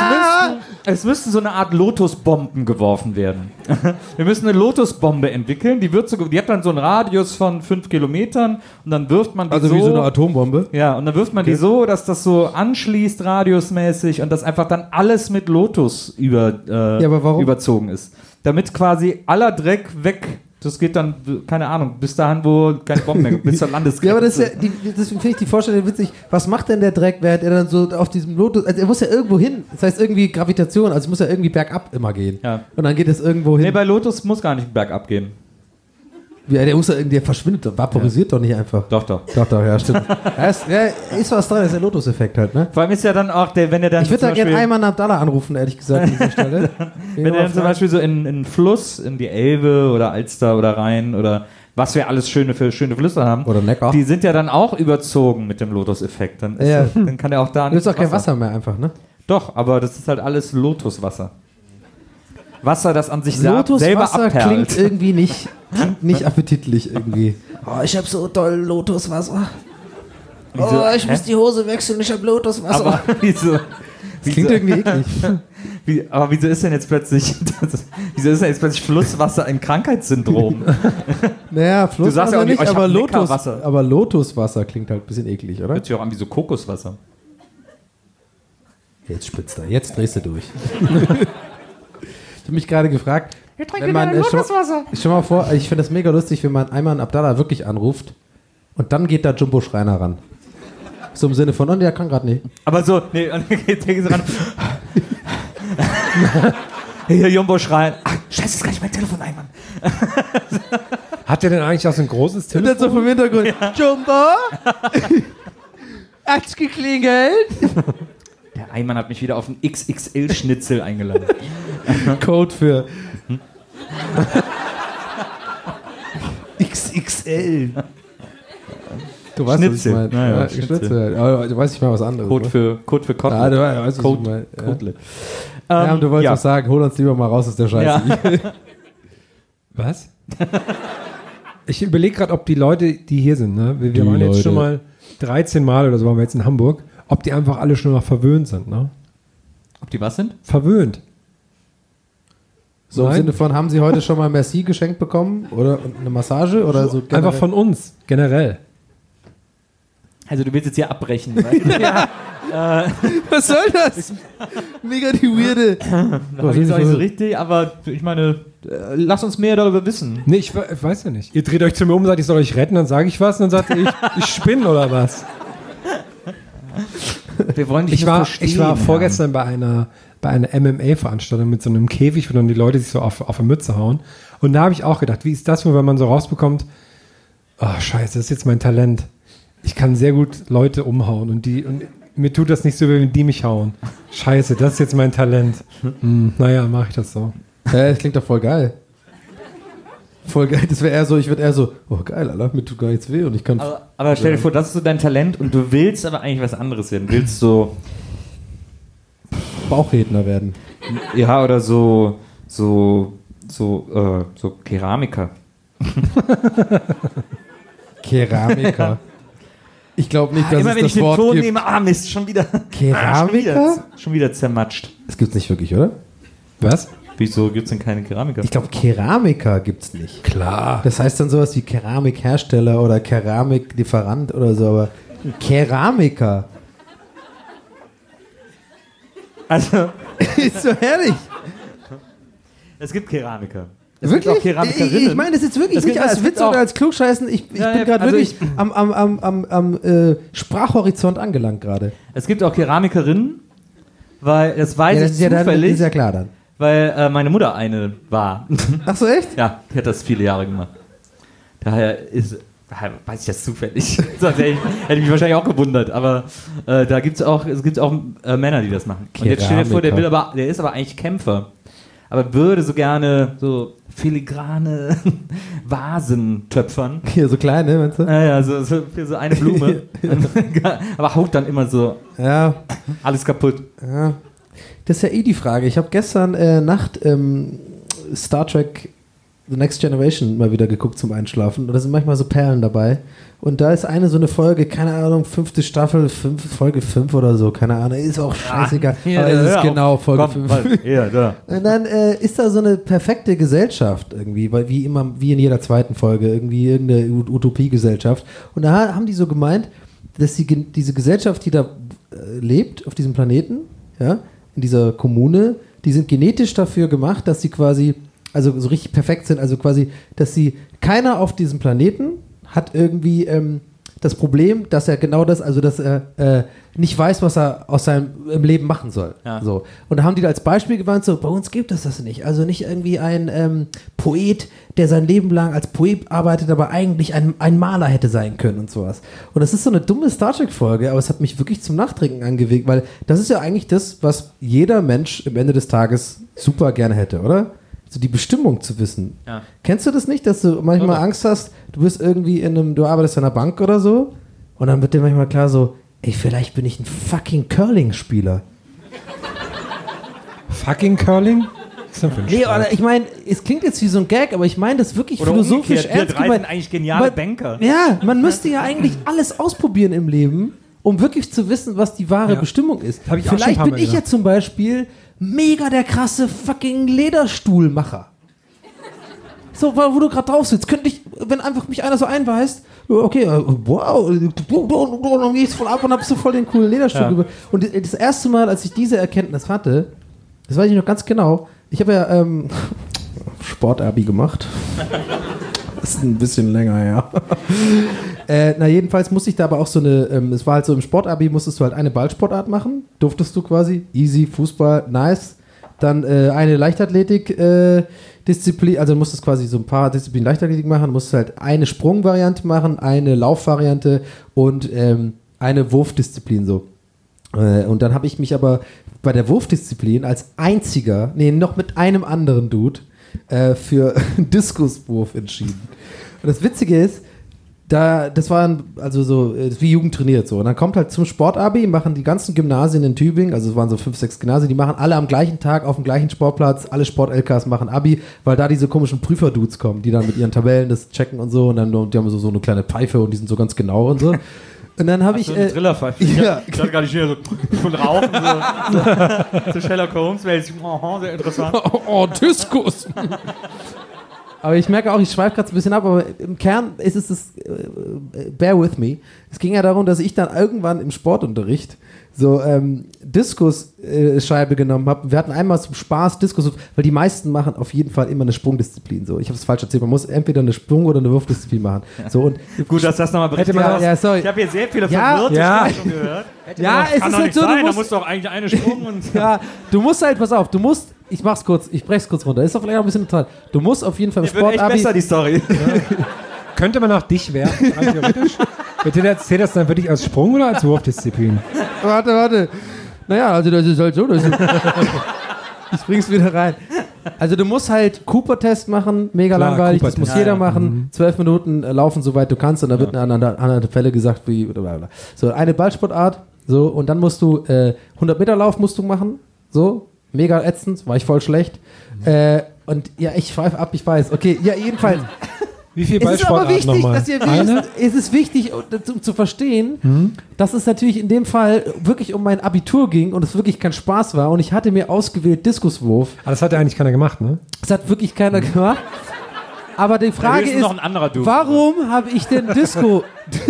S6: Es müssten so eine Art Lotusbomben geworfen werden. Wir müssen eine Lotusbombe entwickeln. Die hat dann so einen Radius von 5 Kilometern und dann wirft man die
S1: Also
S6: so.
S1: wie so eine Atombombe.
S6: Ja, und dann wirft man die so, dass das so anschließt radiusmäßig und dass einfach dann alles mit Lotus
S1: aber warum?
S6: überzogen ist. Damit quasi aller Dreck weg. Das geht dann, keine Ahnung, bis dahin, wo keine Bomben mehr gibt, bis zur Landesgrenze.
S1: Ja, aber das ist ja, deswegen finde ich die Vorstellung witzig. Was macht denn der Dreck, während er dann so auf diesem Lotus, also er muss ja irgendwo hin. Das heißt irgendwie Gravitation, also es muss ja irgendwie bergab immer gehen.
S6: Ja.
S1: Und dann geht es irgendwo hin.
S6: Nee, bei Lotus muss gar nicht bergab gehen.
S1: Ja, der muss ja irgendwie, der verschwindet, doch, vaporisiert doch nicht einfach.
S6: Doch, doch.
S1: Doch, ja, stimmt. Ist was dran, das ist der Lotus-Effekt halt, ne?
S6: Vor allem ist ja dann auch, wenn er dann
S1: Ich würde da
S6: zum
S1: gerne
S6: Beispiel-
S1: Ayman Abdallah anrufen, ehrlich gesagt, an dieser Stelle.
S6: Wenn er dann zum Beispiel so in einen Fluss, in die Elbe oder Alster oder Rhein oder was wir alles schöne Flüsse haben,
S1: Oder Neckar.
S6: die sind ja dann auch überzogen mit dem Lotus-Effekt. Dann,
S1: Ja.
S6: dann kann er auch da
S1: Da ist auch kein Wasser mehr einfach, ne?
S6: Doch, aber das ist halt alles Lotuswasser. Wasser, das an sich selber
S1: Lotuswasser
S6: abperlt.
S1: klingt irgendwie nicht appetitlich irgendwie. Oh, ich hab so doll Lotuswasser.
S6: Wieso?
S1: Oh, ich muss die Hose wechseln, ich hab Lotuswasser.
S6: Aber wieso?
S1: Das klingt irgendwie eklig.
S6: Aber wieso ist denn jetzt plötzlich Flusswasser ein Krankheitssyndrom?
S1: Naja,
S6: Du sagst
S1: Flusswasser
S6: ja auch nicht,
S1: nicht,
S6: ich
S1: aber,
S6: hab Neckarwasser.
S1: aber Lotuswasser klingt halt ein bisschen eklig, oder?
S6: Hört sich auch an wie so Kokoswasser.
S1: Jetzt spitzt er, jetzt drehst du durch. Ich habe mich gerade gefragt, wenn man, stell mal vor, ich finde das mega lustig, wenn man Ayman Abdallah wirklich anruft und dann geht da Jumbo Schreiner ran. So im Sinne von, oh, der kann gerade nicht.
S6: Aber so, nee, und dann geht so ran. Hier, Jumbo schreien. Ach, scheiße, ist gar nicht mein Telefon ein, Mann.
S2: Hat der denn eigentlich auch so ein großes
S1: Und dann so
S2: Telefon?
S1: vom Hintergrund, Jumbo? Hat's geklingelt?
S6: Der Einmann hat mich wieder auf einen XXL-Schnitzel eingeladen.
S1: Code für XXL. Du weißt,
S6: Schnitzel.
S1: was ich meine.
S6: Naja,
S1: Ja, Schnitzel. Aber du weißt nicht mal was anderes.
S6: Code für Kotelett.
S1: Ja, du weißt, was ich meine. Ja.
S6: Kotelett.
S1: Ja, und du wolltest
S6: ja.
S1: was sagen, hol uns lieber mal raus aus der Scheiße.
S6: Ja.
S2: Was? Ich überlege gerade, ob die Leute, die hier sind, ne? Wir waren jetzt
S1: Leute.
S2: schon mal 13 Mal oder so, waren wir jetzt in Hamburg, ob die einfach alle schon noch verwöhnt sind, ne?
S6: Ob die was sind?
S2: Verwöhnt.
S1: So im
S2: Nein.
S1: Sinne von, haben Sie heute schon mal Merci geschenkt bekommen? Oder eine Massage? Oder so generell?
S2: Einfach von uns, generell.
S6: Also du willst jetzt hier abbrechen. Weil
S1: Was soll das? Mega die weirde.
S6: das ist auch nicht so richtig, aber ich meine, lass uns mehr darüber wissen.
S2: Nee, ich weiß ja nicht. Ihr dreht euch zu mir um, sagt, ich soll euch retten, dann sage ich was und dann sagt ihr, ich spinne oder was.
S6: Wir wollen dich
S2: Ich
S6: nur
S2: war
S6: verstehen,
S2: vorgestern bei einer MMA-Veranstaltung mit so einem Käfig, wo dann die Leute sich so auf eine Mütze hauen. Und da habe ich auch gedacht, wie ist das, wenn man so rausbekommt, oh scheiße, das ist jetzt mein Talent. Ich kann sehr gut Leute umhauen und mir tut das nicht so, wenn die mich hauen. Scheiße, das ist jetzt mein Talent. Naja, mache ich das so.
S1: Das klingt doch voll geil. Voll geil. Das wäre eher so, ich würde eher so, oh geil, Alter, mir tut gar nichts weh und ich kann.
S6: Aber stell dir vor, das ist so dein Talent und du willst aber eigentlich was anderes werden. Willst so,
S1: Bauchredner werden.
S6: ja, oder so Keramiker.
S1: Keramiker. Ich glaube nicht, dass
S6: Immer
S1: es
S6: wenn
S1: das
S6: ich den
S1: Wort
S6: Ton
S1: gibt.
S6: nehme, Mist, schon wieder.
S1: Keramiker?
S6: Schon wieder zermatscht.
S1: Das gibt's nicht wirklich, oder?
S2: Was?
S6: Wieso gibt es denn keine Keramiker?
S1: Ich glaube, Keramiker gibt's nicht.
S2: Klar.
S1: Das heißt dann sowas wie Keramikhersteller oder Keramiklieferant oder so, aber Keramiker.
S6: Also,
S1: Ist so herrlich.
S6: es gibt Keramiker.
S1: Wirklich?
S6: Auch Keramikerinnen.
S1: Ich meine das jetzt wirklich
S6: Es
S1: nicht
S6: gibt-
S1: als
S6: es gibt
S1: Witz oder
S6: auch-
S1: als Klugscheißen. Ich
S6: Ja,
S1: bin
S6: ja,
S1: gerade
S6: also
S1: wirklich am Sprachhorizont angelangt gerade.
S6: Es gibt auch Keramikerinnen, weil das weiß
S1: Ja, das
S6: ich
S1: ist ja, dann,
S6: zufällig,
S1: ist ja klar dann.
S6: weil meine Mutter eine war.
S1: Ach so, echt?
S6: Ja, die hat das viele Jahre gemacht. Daher weiß ich das zufällig. Sonst hätte ich mich wahrscheinlich auch gewundert. Aber da gibt's auch Männer, die das machen. Und jetzt stell dir vor, der ist aber eigentlich Kämpfer. Aber würde so gerne so filigrane Vasen töpfern.
S1: Hier, so kleine, meinst du?
S6: Ja, so für so eine Blume. Aber haut dann immer so
S1: Ja,
S6: alles kaputt.
S1: ja. Das ist ja eh die Frage. Ich habe gestern Nacht Star Trek The Next Generation mal wieder geguckt zum Einschlafen. Und da sind manchmal so Perlen dabei. Und da ist so eine Folge, keine Ahnung, 5. Staffel, Folge 5 oder so, keine Ahnung, ist auch scheißegal. Aber es ist genau Folge 5.
S6: Ja, da.
S1: Und dann ist da so eine perfekte Gesellschaft irgendwie, weil wie in jeder zweiten Folge, irgendwie irgendeine Utopiegesellschaft. Und da haben die so gemeint, dass diese Gesellschaft, die da lebt, auf diesem Planeten, ja, in dieser Kommune, die sind genetisch dafür gemacht, dass sie quasi, also so richtig perfekt sind, also quasi, dass keiner auf diesem Planeten hat irgendwie das Problem, dass er genau das, also dass er nicht weiß, was er aus seinem Leben machen soll.
S6: Ja.
S1: So. Und da haben die da als Beispiel gemeint, so, bei uns gibt es das nicht. Also nicht irgendwie ein Poet, der sein Leben lang als Poet arbeitet, aber eigentlich ein Maler hätte sein können und sowas. Und das ist so eine dumme Star Trek-Folge, aber es hat mich wirklich zum Nachdenken angewegt, weil das ist ja eigentlich das, was jeder Mensch am Ende des Tages super gerne hätte, oder? So die Bestimmung zu wissen.
S6: Ja.
S1: Kennst du das nicht, dass du manchmal Angst hast, du bist irgendwie du arbeitest in einer Bank oder so und dann wird dir manchmal klar so, ey, vielleicht bin ich ein fucking Curling-Spieler.
S2: Fucking Curling? Was ist denn für ein
S1: Nee,
S2: Scheiß?
S1: oder ich meine, es klingt jetzt wie so ein Gag, aber ich meine das wirklich
S6: Oder
S1: philosophisch
S6: umgekehrt, wir
S1: ernst
S6: drei
S1: gemeint.
S6: sind eigentlich geniale
S1: Weil-
S6: Banker.
S1: Ja, man müsste ja eigentlich alles ausprobieren im Leben, um wirklich zu wissen, was die wahre
S2: Ja.
S1: Bestimmung ist.
S2: Hab ich auch schon ein
S1: Vielleicht
S2: paar
S1: bin
S2: Mal
S1: ich ja
S2: gedacht.
S1: zum Beispiel mega der krasse fucking Lederstuhlmacher. So, wo du gerade drauf sitzt, könnte ich, wenn einfach mich einer so einweist, okay, wow, dann gehe ich voll ab und hab so voll den coolen Lederstuhl.
S6: Ja.
S1: Und das erste Mal, als ich diese Erkenntnis hatte, das weiß ich noch ganz genau, ich habe ja Sportabi gemacht. Das ist ein bisschen länger her. Jedenfalls musste ich da aber auch so es war halt so im Sportabi, musstest du halt eine Ballsportart machen, durftest du quasi, easy, Fußball, nice. dann eine Leichtathletik Disziplin, also du musstest quasi so ein paar Disziplinen Leichtathletik machen, musst halt eine Sprungvariante machen, eine Laufvariante und eine Wurfdisziplin so. Und dann habe ich mich aber bei der Wurfdisziplin als einziger, noch mit einem anderen Dude, für Diskuswurf entschieden. Und das Witzige ist, das war also so wie Jugend trainiert so. Und dann kommt halt zum Sportabi, machen die ganzen Gymnasien in Tübingen, also es waren so 5, 6 Gymnasien, die machen alle am gleichen Tag auf dem gleichen Sportplatz, alle Sport-LKs machen Abi, weil da diese komischen Prüfer-Dudes kommen, die dann mit ihren Tabellen das checken und so und dann die haben so eine kleine Pfeife und die sind so ganz genau und so. Und dann habe ich.
S6: So eine Trillerpfeife.
S1: Ja.
S6: Ich hatte gar nicht wieder so rauchen, so Sherlock Holmes-mäßig. Oh, sehr interessant.
S1: Oh, Diskus. Aber ich merke auch, ich schweife gerade so ein bisschen ab, aber im Kern ist es das, bear with me. Es ging ja darum, dass ich dann irgendwann im Sportunterricht so Diskusscheibe genommen habe. Wir hatten einmal zum Spaß Diskus, weil die meisten machen auf jeden Fall immer eine Sprungdisziplin. So. Ich habe es falsch erzählt, man muss entweder eine Sprung- oder eine Wurfdisziplin machen. So, und
S6: gut, dass das nochmal berichtet hast.
S1: Ja, sorry.
S6: Ich habe hier sehr viele
S1: Ja,
S6: verwirrte Stimmen gehört.
S1: Ja, es ist halt so,
S6: da musst du doch eigentlich eine Sprung und...
S1: Ja, du musst halt, pass auf, ich mach's kurz, ich brech's kurz runter, ist doch vielleicht auch ein bisschen total. Du musst auf jeden Fall im
S6: Sport wird echt
S1: Sportabi...
S6: besser, die Story.
S2: Könnte man auch dich werfen, rein theoretisch? Zählt das dann wirklich als Sprung oder als Wurfdisziplin?
S1: Warte. Naja, also das ist halt so. Ich bring's wieder rein. Also du musst halt Cooper-Test machen, mega
S2: Klar,
S1: langweilig, das
S2: Cooper-Test.
S1: muss jeder machen. 12 Minuten laufen, soweit du kannst und dann wird eine andere Fälle gesagt, wie blablabla. So, eine Ballsportart, so, und dann musst du 100 Meter Lauf musst du machen, so, mega ätzend, war ich voll schlecht. Und ja, ich schweife ab, ich weiß. Okay, ja, jedenfalls.
S2: Wie viel
S1: Es ist aber
S2: Ballsportarten
S1: wichtig,
S2: nochmal?
S1: dass ihr wisst, es ist wichtig, um zu verstehen, dass es natürlich in dem Fall wirklich um mein Abitur ging und es wirklich kein Spaß war und ich hatte mir ausgewählt Diskuswurf.
S2: Aber das hat ja eigentlich keiner gemacht, ne?
S1: Das hat wirklich keiner gemacht. Aber die Frage
S6: höchstens
S1: ist,
S6: noch ein anderer Dude.
S1: warum habe ich denn Diskuswurf?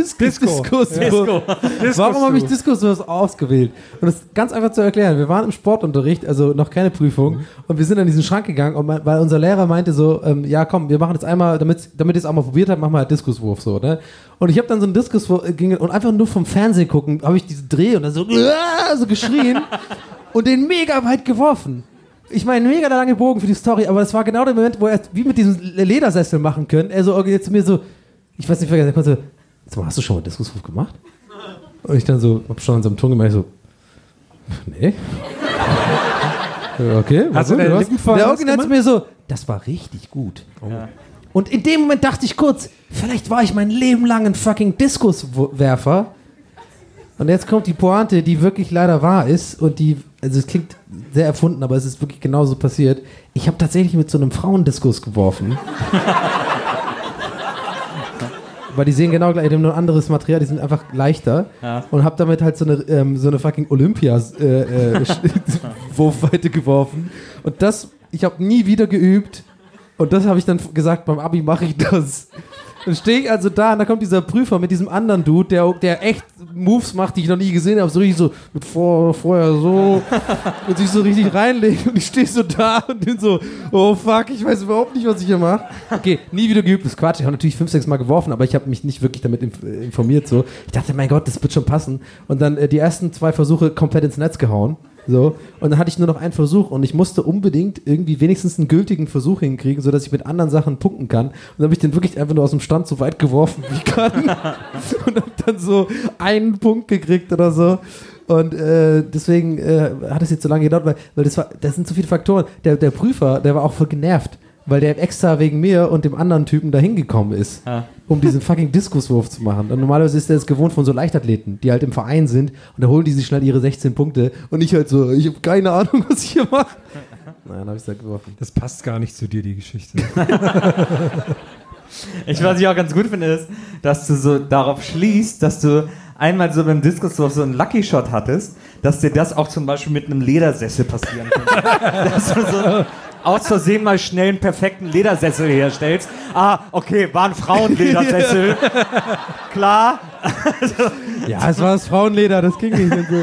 S1: Warum habe ich Diskuswurf ausgewählt? Und das ist ganz einfach zu erklären. Wir waren im Sportunterricht, also noch keine Prüfung, und wir sind an diesen Schrank gegangen, und weil unser Lehrer meinte so, ja komm, wir machen jetzt einmal, damit ihr es auch mal probiert habt, machen wir halt Diskuswurf so, ne? Und ich habe dann so einen Diskuswurf und einfach nur vom Fernsehen gucken, habe ich diesen Dreh und dann so geschrien und den mega weit geworfen. Ich meine, mega der lange Bogen für die Story, aber das war genau der Moment, wo er wie mit diesem Ledersessel machen können. Er so jetzt zu mir so, ich weiß nicht, er konnte so, hast du schon mal Diskuswurf gemacht? Und ich dann so, hab schon an seinem Ton gemacht, so, nee. Okay,
S2: Hast du deine Lippen voll
S1: der Original zu mir so, das war richtig gut. Oh. Ja. Und in dem Moment dachte ich kurz, vielleicht war ich mein Leben lang ein fucking Diskuswerfer. Und jetzt kommt die Pointe, die wirklich leider wahr ist und also es klingt sehr erfunden, aber es ist wirklich genauso passiert. Ich habe tatsächlich mit so einem Frauendiskus geworfen. Weil die sehen genau gleich, die haben nur ein anderes Material, die sind einfach leichter. Ja. Und habe damit halt so eine fucking Olympia-Wurfweite geworfen. Und ich habe nie wieder geübt. Und das habe ich dann gesagt, beim Abi mache ich das. Dann stehe ich also da und da kommt dieser Prüfer mit diesem anderen Dude, der echt Moves macht, die ich noch nie gesehen habe. So richtig so mit vorher so und sich so richtig reinlegt. Und ich stehe so da und bin so, oh fuck, ich weiß überhaupt nicht, was ich hier mache. Okay, nie wieder geübt, das ist Quatsch. Ich habe natürlich 5, 6 Mal geworfen, aber ich habe mich nicht wirklich damit informiert. So. Ich dachte, mein Gott, das wird schon passen. Und dann die ersten 2 Versuche komplett ins Netz gehauen. So, und dann hatte ich nur noch einen Versuch und ich musste unbedingt irgendwie wenigstens einen gültigen Versuch hinkriegen, sodass ich mit anderen Sachen punkten kann. Und dann habe ich den wirklich einfach nur aus dem Stand so weit geworfen, wie ich kann. Und habe dann so einen Punkt gekriegt oder so. Und deswegen hat es jetzt so lange gedauert, weil das sind so viele Faktoren. Der Prüfer, der war auch voll genervt, weil der extra wegen mir und dem anderen Typen da hingekommen ist, um diesen fucking Diskuswurf zu machen. Und normalerweise ist der es gewohnt von so Leichtathleten, die halt im Verein sind und da holen die sich schnell ihre 16 Punkte und ich halt so, ich habe keine Ahnung, was ich hier mache. Nein, dann habe ich es halt geworfen.
S2: Das passt gar nicht zu dir, die Geschichte.
S6: Was ich auch ganz gut finde, ist, dass du so darauf schließt, dass du einmal so beim Diskuswurf so einen Lucky Shot hattest, dass dir das auch zum Beispiel mit einem Ledersessel passieren kann. Dass du so aus Versehen mal schnell einen perfekten Ledersessel herstellst. Ah, okay, war ein Frauenledersessel. Klar.
S1: Ja, es war das Frauenleder, das ging nicht so.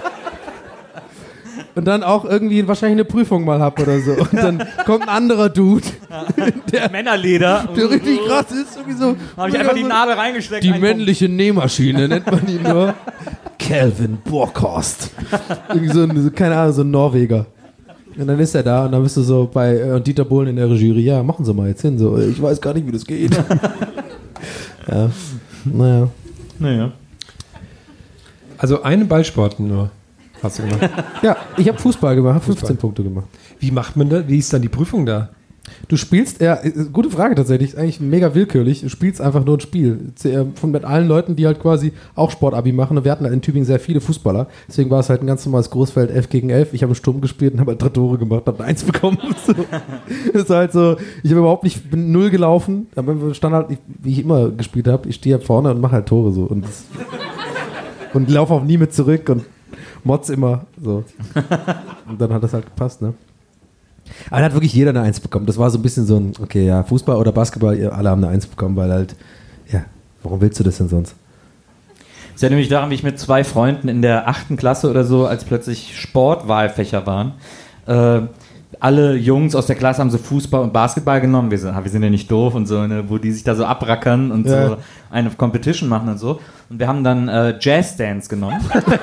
S1: Und dann auch irgendwie wahrscheinlich eine Prüfung mal hab oder so. Und dann kommt ein anderer Dude.
S6: Der Männerleder.
S1: Der richtig krass ist. So,
S6: habe ich einfach die Nadel reingesteckt.
S1: Die männliche Nähmaschine nennt man ihn nur. Calvin Borkhorst. Irgendwie so ein, keine Ahnung, so ein Norweger. Und dann ist er da und dann bist du so bei Dieter Bohlen in der Jury, ja, machen Sie mal jetzt hin. So, ich weiß gar nicht, wie das geht. Ja, naja.
S2: Also einen Ballsport nur hast du gemacht.
S1: Ja, ich habe Fußball gemacht, habe 15 Punkte gemacht.
S2: Wie macht man das? Wie ist dann die Prüfung da?
S1: Du spielst, ja, gute Frage tatsächlich, ist eigentlich mega willkürlich. Du spielst einfach nur ein Spiel. Mit allen Leuten, die halt quasi auch Sportabi machen. Und wir hatten halt in Tübingen sehr viele Fußballer. Deswegen war es halt ein ganz normales Großfeld 11 gegen 11. Ich habe einen Sturm gespielt und habe halt 3 Tore gemacht, habe 1 bekommen. So. Das ist halt so, ich habe überhaupt nicht, bin 0 gelaufen. Aber stand halt, wie ich immer gespielt habe, ich stehe halt vorne und mache halt Tore so. Und laufe auch nie mit zurück und motz immer so. Und dann hat das halt gepasst, ne? Aber dann hat wirklich jeder eine 1 bekommen. Das war so ein bisschen so ein, okay, ja, Fußball oder Basketball, alle haben eine 1 bekommen, weil halt, ja, warum willst du das denn sonst?
S6: Ich erinnere mich daran, wie ich mit 2 Freunden in der 8. Klasse oder so, als plötzlich Sportwahlfächer waren, alle Jungs aus der Klasse haben so Fußball und Basketball genommen. Wir sind ja nicht doof und so, ne, wo die sich da so abrackern und so eine Competition machen und so. Und wir haben dann Jazz-Dance genommen.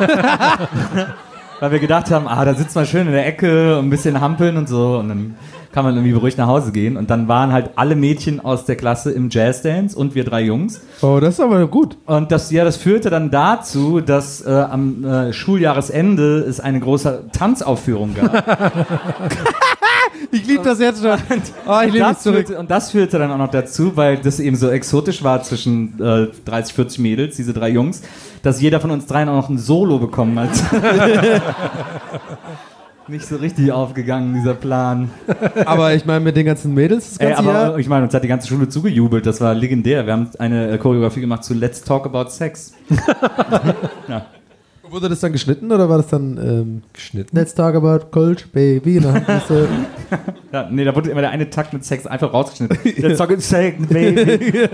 S6: Weil wir gedacht haben, da sitzt man schön in der Ecke und ein bisschen hampeln und so. Und dann kann man irgendwie beruhigt nach Hause gehen. Und dann waren halt alle Mädchen aus der Klasse im Jazzdance und wir 3 Jungs.
S1: Oh, das ist aber gut.
S6: Und das führte dann dazu, dass am Schuljahresende es eine große Tanzaufführung gab.
S1: Ich liebe das jetzt schon. Oh, ich liebe es zurück.
S6: Und das führte dann auch noch dazu, weil das eben so exotisch war zwischen 30, 40 Mädels, diese 3 Jungs, dass jeder von uns 3 auch noch ein Solo bekommen hat. Nicht so richtig aufgegangen, dieser Plan.
S1: Aber ich meine, mit den ganzen Mädels das ganze Jahr.
S6: Ich meine, uns hat die ganze Schule zugejubelt, das war legendär. Wir haben eine Choreografie gemacht zu Let's Talk About Sex. Ja.
S1: Wurde das dann geschnitten oder war das dann
S2: Geschnitten?
S1: Let's Talk About Cold Baby?
S6: Ja, nee, da wurde immer der eine Takt mit Sex einfach rausgeschnitten. Let's Talk About Sex, Baby.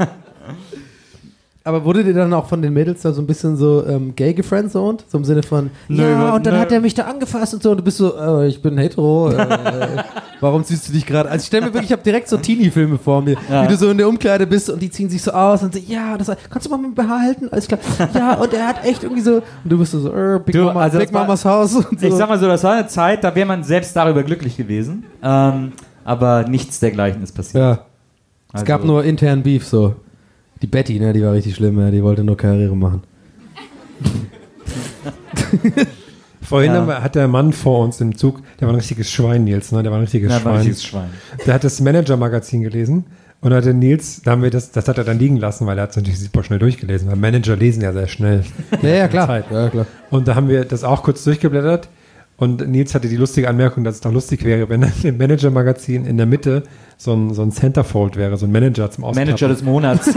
S1: Aber wurde dir dann auch von den Mädels da so ein bisschen so gay gefriendzoned? So im Sinne von, und dann hat er mich da angefasst und so und du bist so, ich bin hetero, warum ziehst du dich gerade? Also ich stelle mir wirklich, ich habe direkt so Teenie-Filme vor mir, wie du so in der Umkleide bist und die ziehen sich so aus und so, kannst du mal mit dem BH halten? Alles klar. Ja, und er hat echt irgendwie so, und du bist so, Big Mamas Haus und so.
S6: Ich sag mal so, das war eine Zeit, da wäre man selbst darüber glücklich gewesen, aber nichts dergleichen ist passiert.
S1: Ja, es gab nur internen Beef so. Die Betty, ne, die war richtig schlimm, die wollte nur Karriere machen.
S2: Vorhin hat der Mann vor uns im Zug, der war ein richtiges Schwein, Nils, ne? Der war ein richtiges Schwein. Der hat das Manager-Magazin gelesen und hatte Nils, da haben wir das hat er dann liegen lassen, weil er hat es natürlich super schnell durchgelesen, weil Manager lesen ja sehr schnell.
S1: Ja, klar. Ja, klar.
S2: Und da haben wir das auch kurz durchgeblättert und Nils hatte die lustige Anmerkung, dass es doch lustig wäre, wenn im Manager-Magazin in der Mitte so ein Centerfold wäre, so ein Manager zum Ausklappen.
S6: Manager des Monats.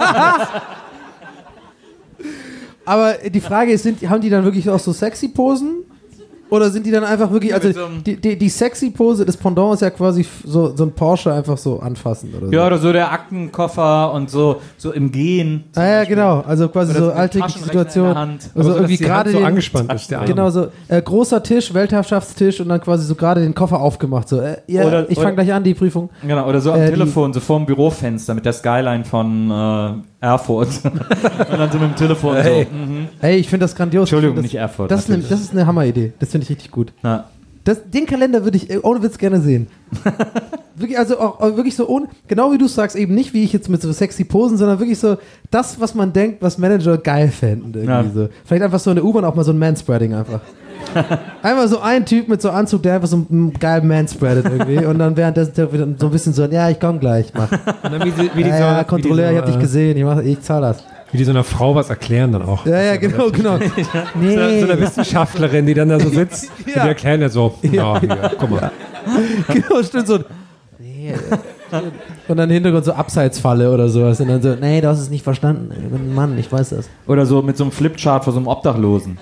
S1: Aber die Frage ist, haben die dann wirklich auch so sexy Posen? Oder sind die dann einfach wirklich, also die sexy Pose, das Pendant ist ja quasi so ein Porsche einfach so anfassen oder so.
S6: Ja, oder so der Aktenkoffer und so im Gehen.
S1: Ja, genau, also quasi so alltägliche Situation. Also irgendwie gerade
S2: so angespannt ist, der Arm.
S1: Genau, so großer Tisch, Weltherrschaftstisch und dann quasi so gerade den Koffer aufgemacht. So, ich fange gleich an, die Prüfung.
S6: Genau, oder so am Telefon, so vorm Bürofenster mit der Skyline von Erfurt. Und dann so mit dem Telefon so.
S1: Hey, ich finde das grandios.
S6: Entschuldigung, nicht Erfurt.
S1: Das ist eine Hammeridee. Das finde ich richtig gut.
S6: Ja.
S1: Den Kalender würde ich ohne Witz gerne sehen. Wirklich, also auch wirklich so ohne, genau wie du sagst, eben nicht wie ich jetzt mit so sexy Posen, sondern wirklich so das, was man denkt, was Manager geil fänden. So. Vielleicht einfach so in der U-Bahn auch mal so ein Manspreading einfach. Einfach so ein Typ mit so Anzug, der einfach so einen geilen Manspreadet irgendwie und dann währenddessen so ein bisschen so, ich komm gleich, mach. Und dann wie Kontrolleur, ich hab dich gesehen, ich zahl das.
S2: Wie die so einer Frau was erklären dann auch.
S1: Ja, genau.
S2: Nee. So eine Wissenschaftlerin, die dann da so sitzt und die erklären ja so, guck mal.
S1: Genau, stimmt so. Nee. Und dann im Hintergrund so Abseitsfalle oder sowas und dann so, nee, du hast es nicht verstanden. Ich bin ein Mann, ich weiß das.
S6: Oder so mit so einem Flipchart vor so einem Obdachlosen.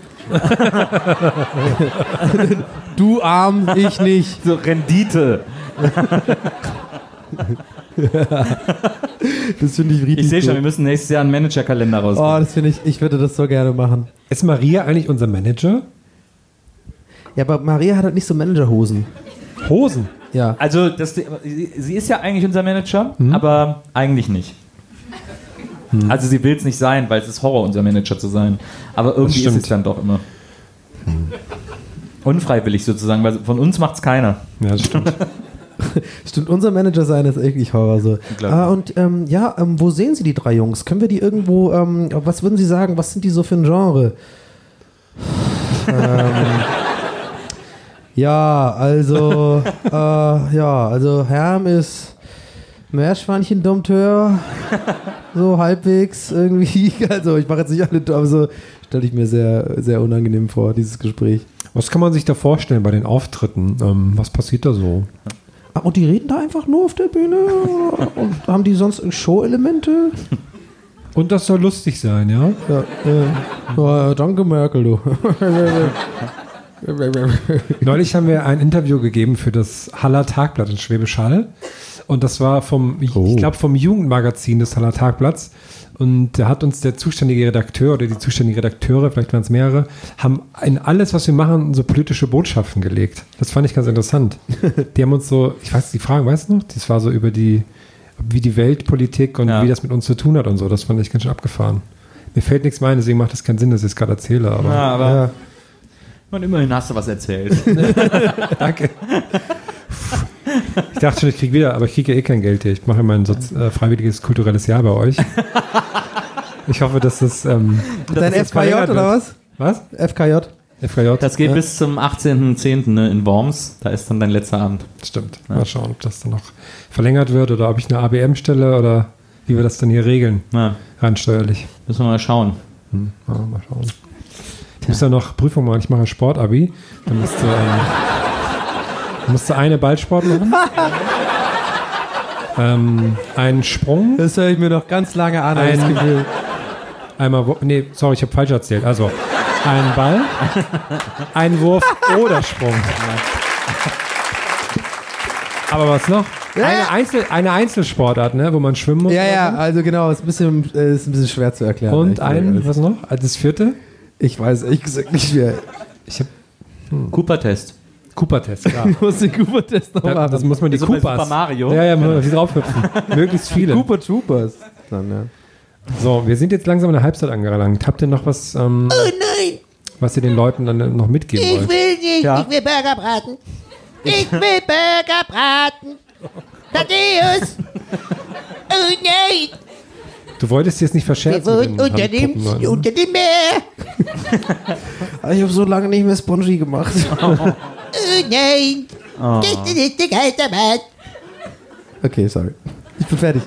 S1: Du arm, ich nicht.
S6: So Rendite.
S1: Das finde ich richtig.
S6: Ich sehe schon, wir müssen nächstes Jahr einen Managerkalender rausbringen.
S1: Oh, das finde ich würde das so gerne machen.
S2: Ist Maria eigentlich unser Manager?
S1: Ja, aber Maria hat halt nicht so Managerhosen.
S2: Hosen?
S1: Ja.
S6: Also, sie ist ja eigentlich unser Manager, aber eigentlich nicht. Also sie will es nicht sein, weil es ist Horror, unser Manager zu sein. Aber irgendwie ist es dann doch immer. Unfreiwillig sozusagen, weil von uns macht's keiner.
S2: Ja, das stimmt.
S1: Stimmt, unser Manager sein ist echt Horror. So. Wo sehen Sie die 3 Jungs? Können wir die irgendwo, was würden Sie sagen, was sind die so für ein Genre? Also Herm ist Meerschweinchen-Dompteur, so halbwegs irgendwie. Also ich mache jetzt nicht alle, aber so stelle ich mir sehr, sehr unangenehm vor, dieses Gespräch.
S2: Was kann man sich da vorstellen bei den Auftritten? Was passiert da so?
S1: Ach, und die reden da einfach nur auf der Bühne? Und haben die sonst Show-Elemente?
S2: Und das soll lustig sein, ja?
S1: Ja, danke Merkel, du.
S2: Neulich haben wir ein Interview gegeben für das Haller Tagblatt in Schwäbisch Hall. Und das war ich glaube, vom Jugendmagazin des Haller Tagblatts. Und da hat uns der zuständige Redakteur oder die zuständigen Redakteure, vielleicht waren es mehrere, haben in alles, was wir machen, so politische Botschaften gelegt. Das fand ich ganz interessant. Die haben uns so, ich weiß, die Fragen, weißt du noch? Das war so über wie die Weltpolitik und wie das mit uns zu tun hat und so. Das fand ich ganz schön abgefahren. Mir fällt nichts mehr ein, deswegen macht es keinen Sinn, dass ich es gerade erzähle. Aber,
S6: Und immerhin hast du was erzählt.
S2: Danke. Ich dachte schon, ich kriege ja eh kein Geld hier. Ich mache immer ein freiwilliges kulturelles Jahr bei euch. Ich hoffe, dass das
S1: dein FKJ oder was?
S2: Was?
S1: FKJ.
S6: Das geht bis zum 18.10. Ne, in Worms. Da ist dann dein letzter Abend.
S2: Stimmt. Ja. Mal schauen, ob das dann noch verlängert wird oder ob ich eine ABM stelle oder wie wir das dann hier regeln. Ja. Rein steuerlich.
S6: Müssen wir mal schauen.
S2: Mal schauen. Ich muss ja noch Prüfung machen. Ich mache ein Sportabi. Dann musst du eine Ballsport machen. Einen Sprung.
S1: Das höre ich mir noch ganz lange an.
S2: Ich habe falsch erzählt. Also, ein Ball, ein Wurf oder Sprung. Aber was noch? Eine Einzelsportart, ne, wo man schwimmen muss.
S1: Ja, also genau, ist ein bisschen schwer zu erklären.
S2: Und was noch? Das 4.?
S1: Ich weiß ehrlich gesagt nicht mehr.
S6: Cooper-Test.
S2: Cooper-Test, ja.
S1: Du musst den Cooper-Test noch machen.
S2: Das muss man die
S6: so
S2: Coopers.
S6: bei Super Mario.
S2: Ja, muss man die draufhüpfen. Möglichst viele.
S1: Cooper Troopers. Dann, ja.
S2: So, wir sind jetzt langsam an der Halbzeit angelangt. Habt ihr noch was,
S7: oh nein!
S2: Was ihr den Leuten dann noch mitgeben wollt?
S7: Ich will nicht, ich will Burgerbraten. Ich will Burgerbraten. Thaddeus! Oh nein!
S2: Du wolltest jetzt nicht verscherzen.
S7: Wir wohnen unter dem Meer.
S1: Ich habe so lange nicht mehr Spongy gemacht.
S7: Oh nein! Das ist der Geistermann.
S1: Okay, sorry. Ich bin fertig.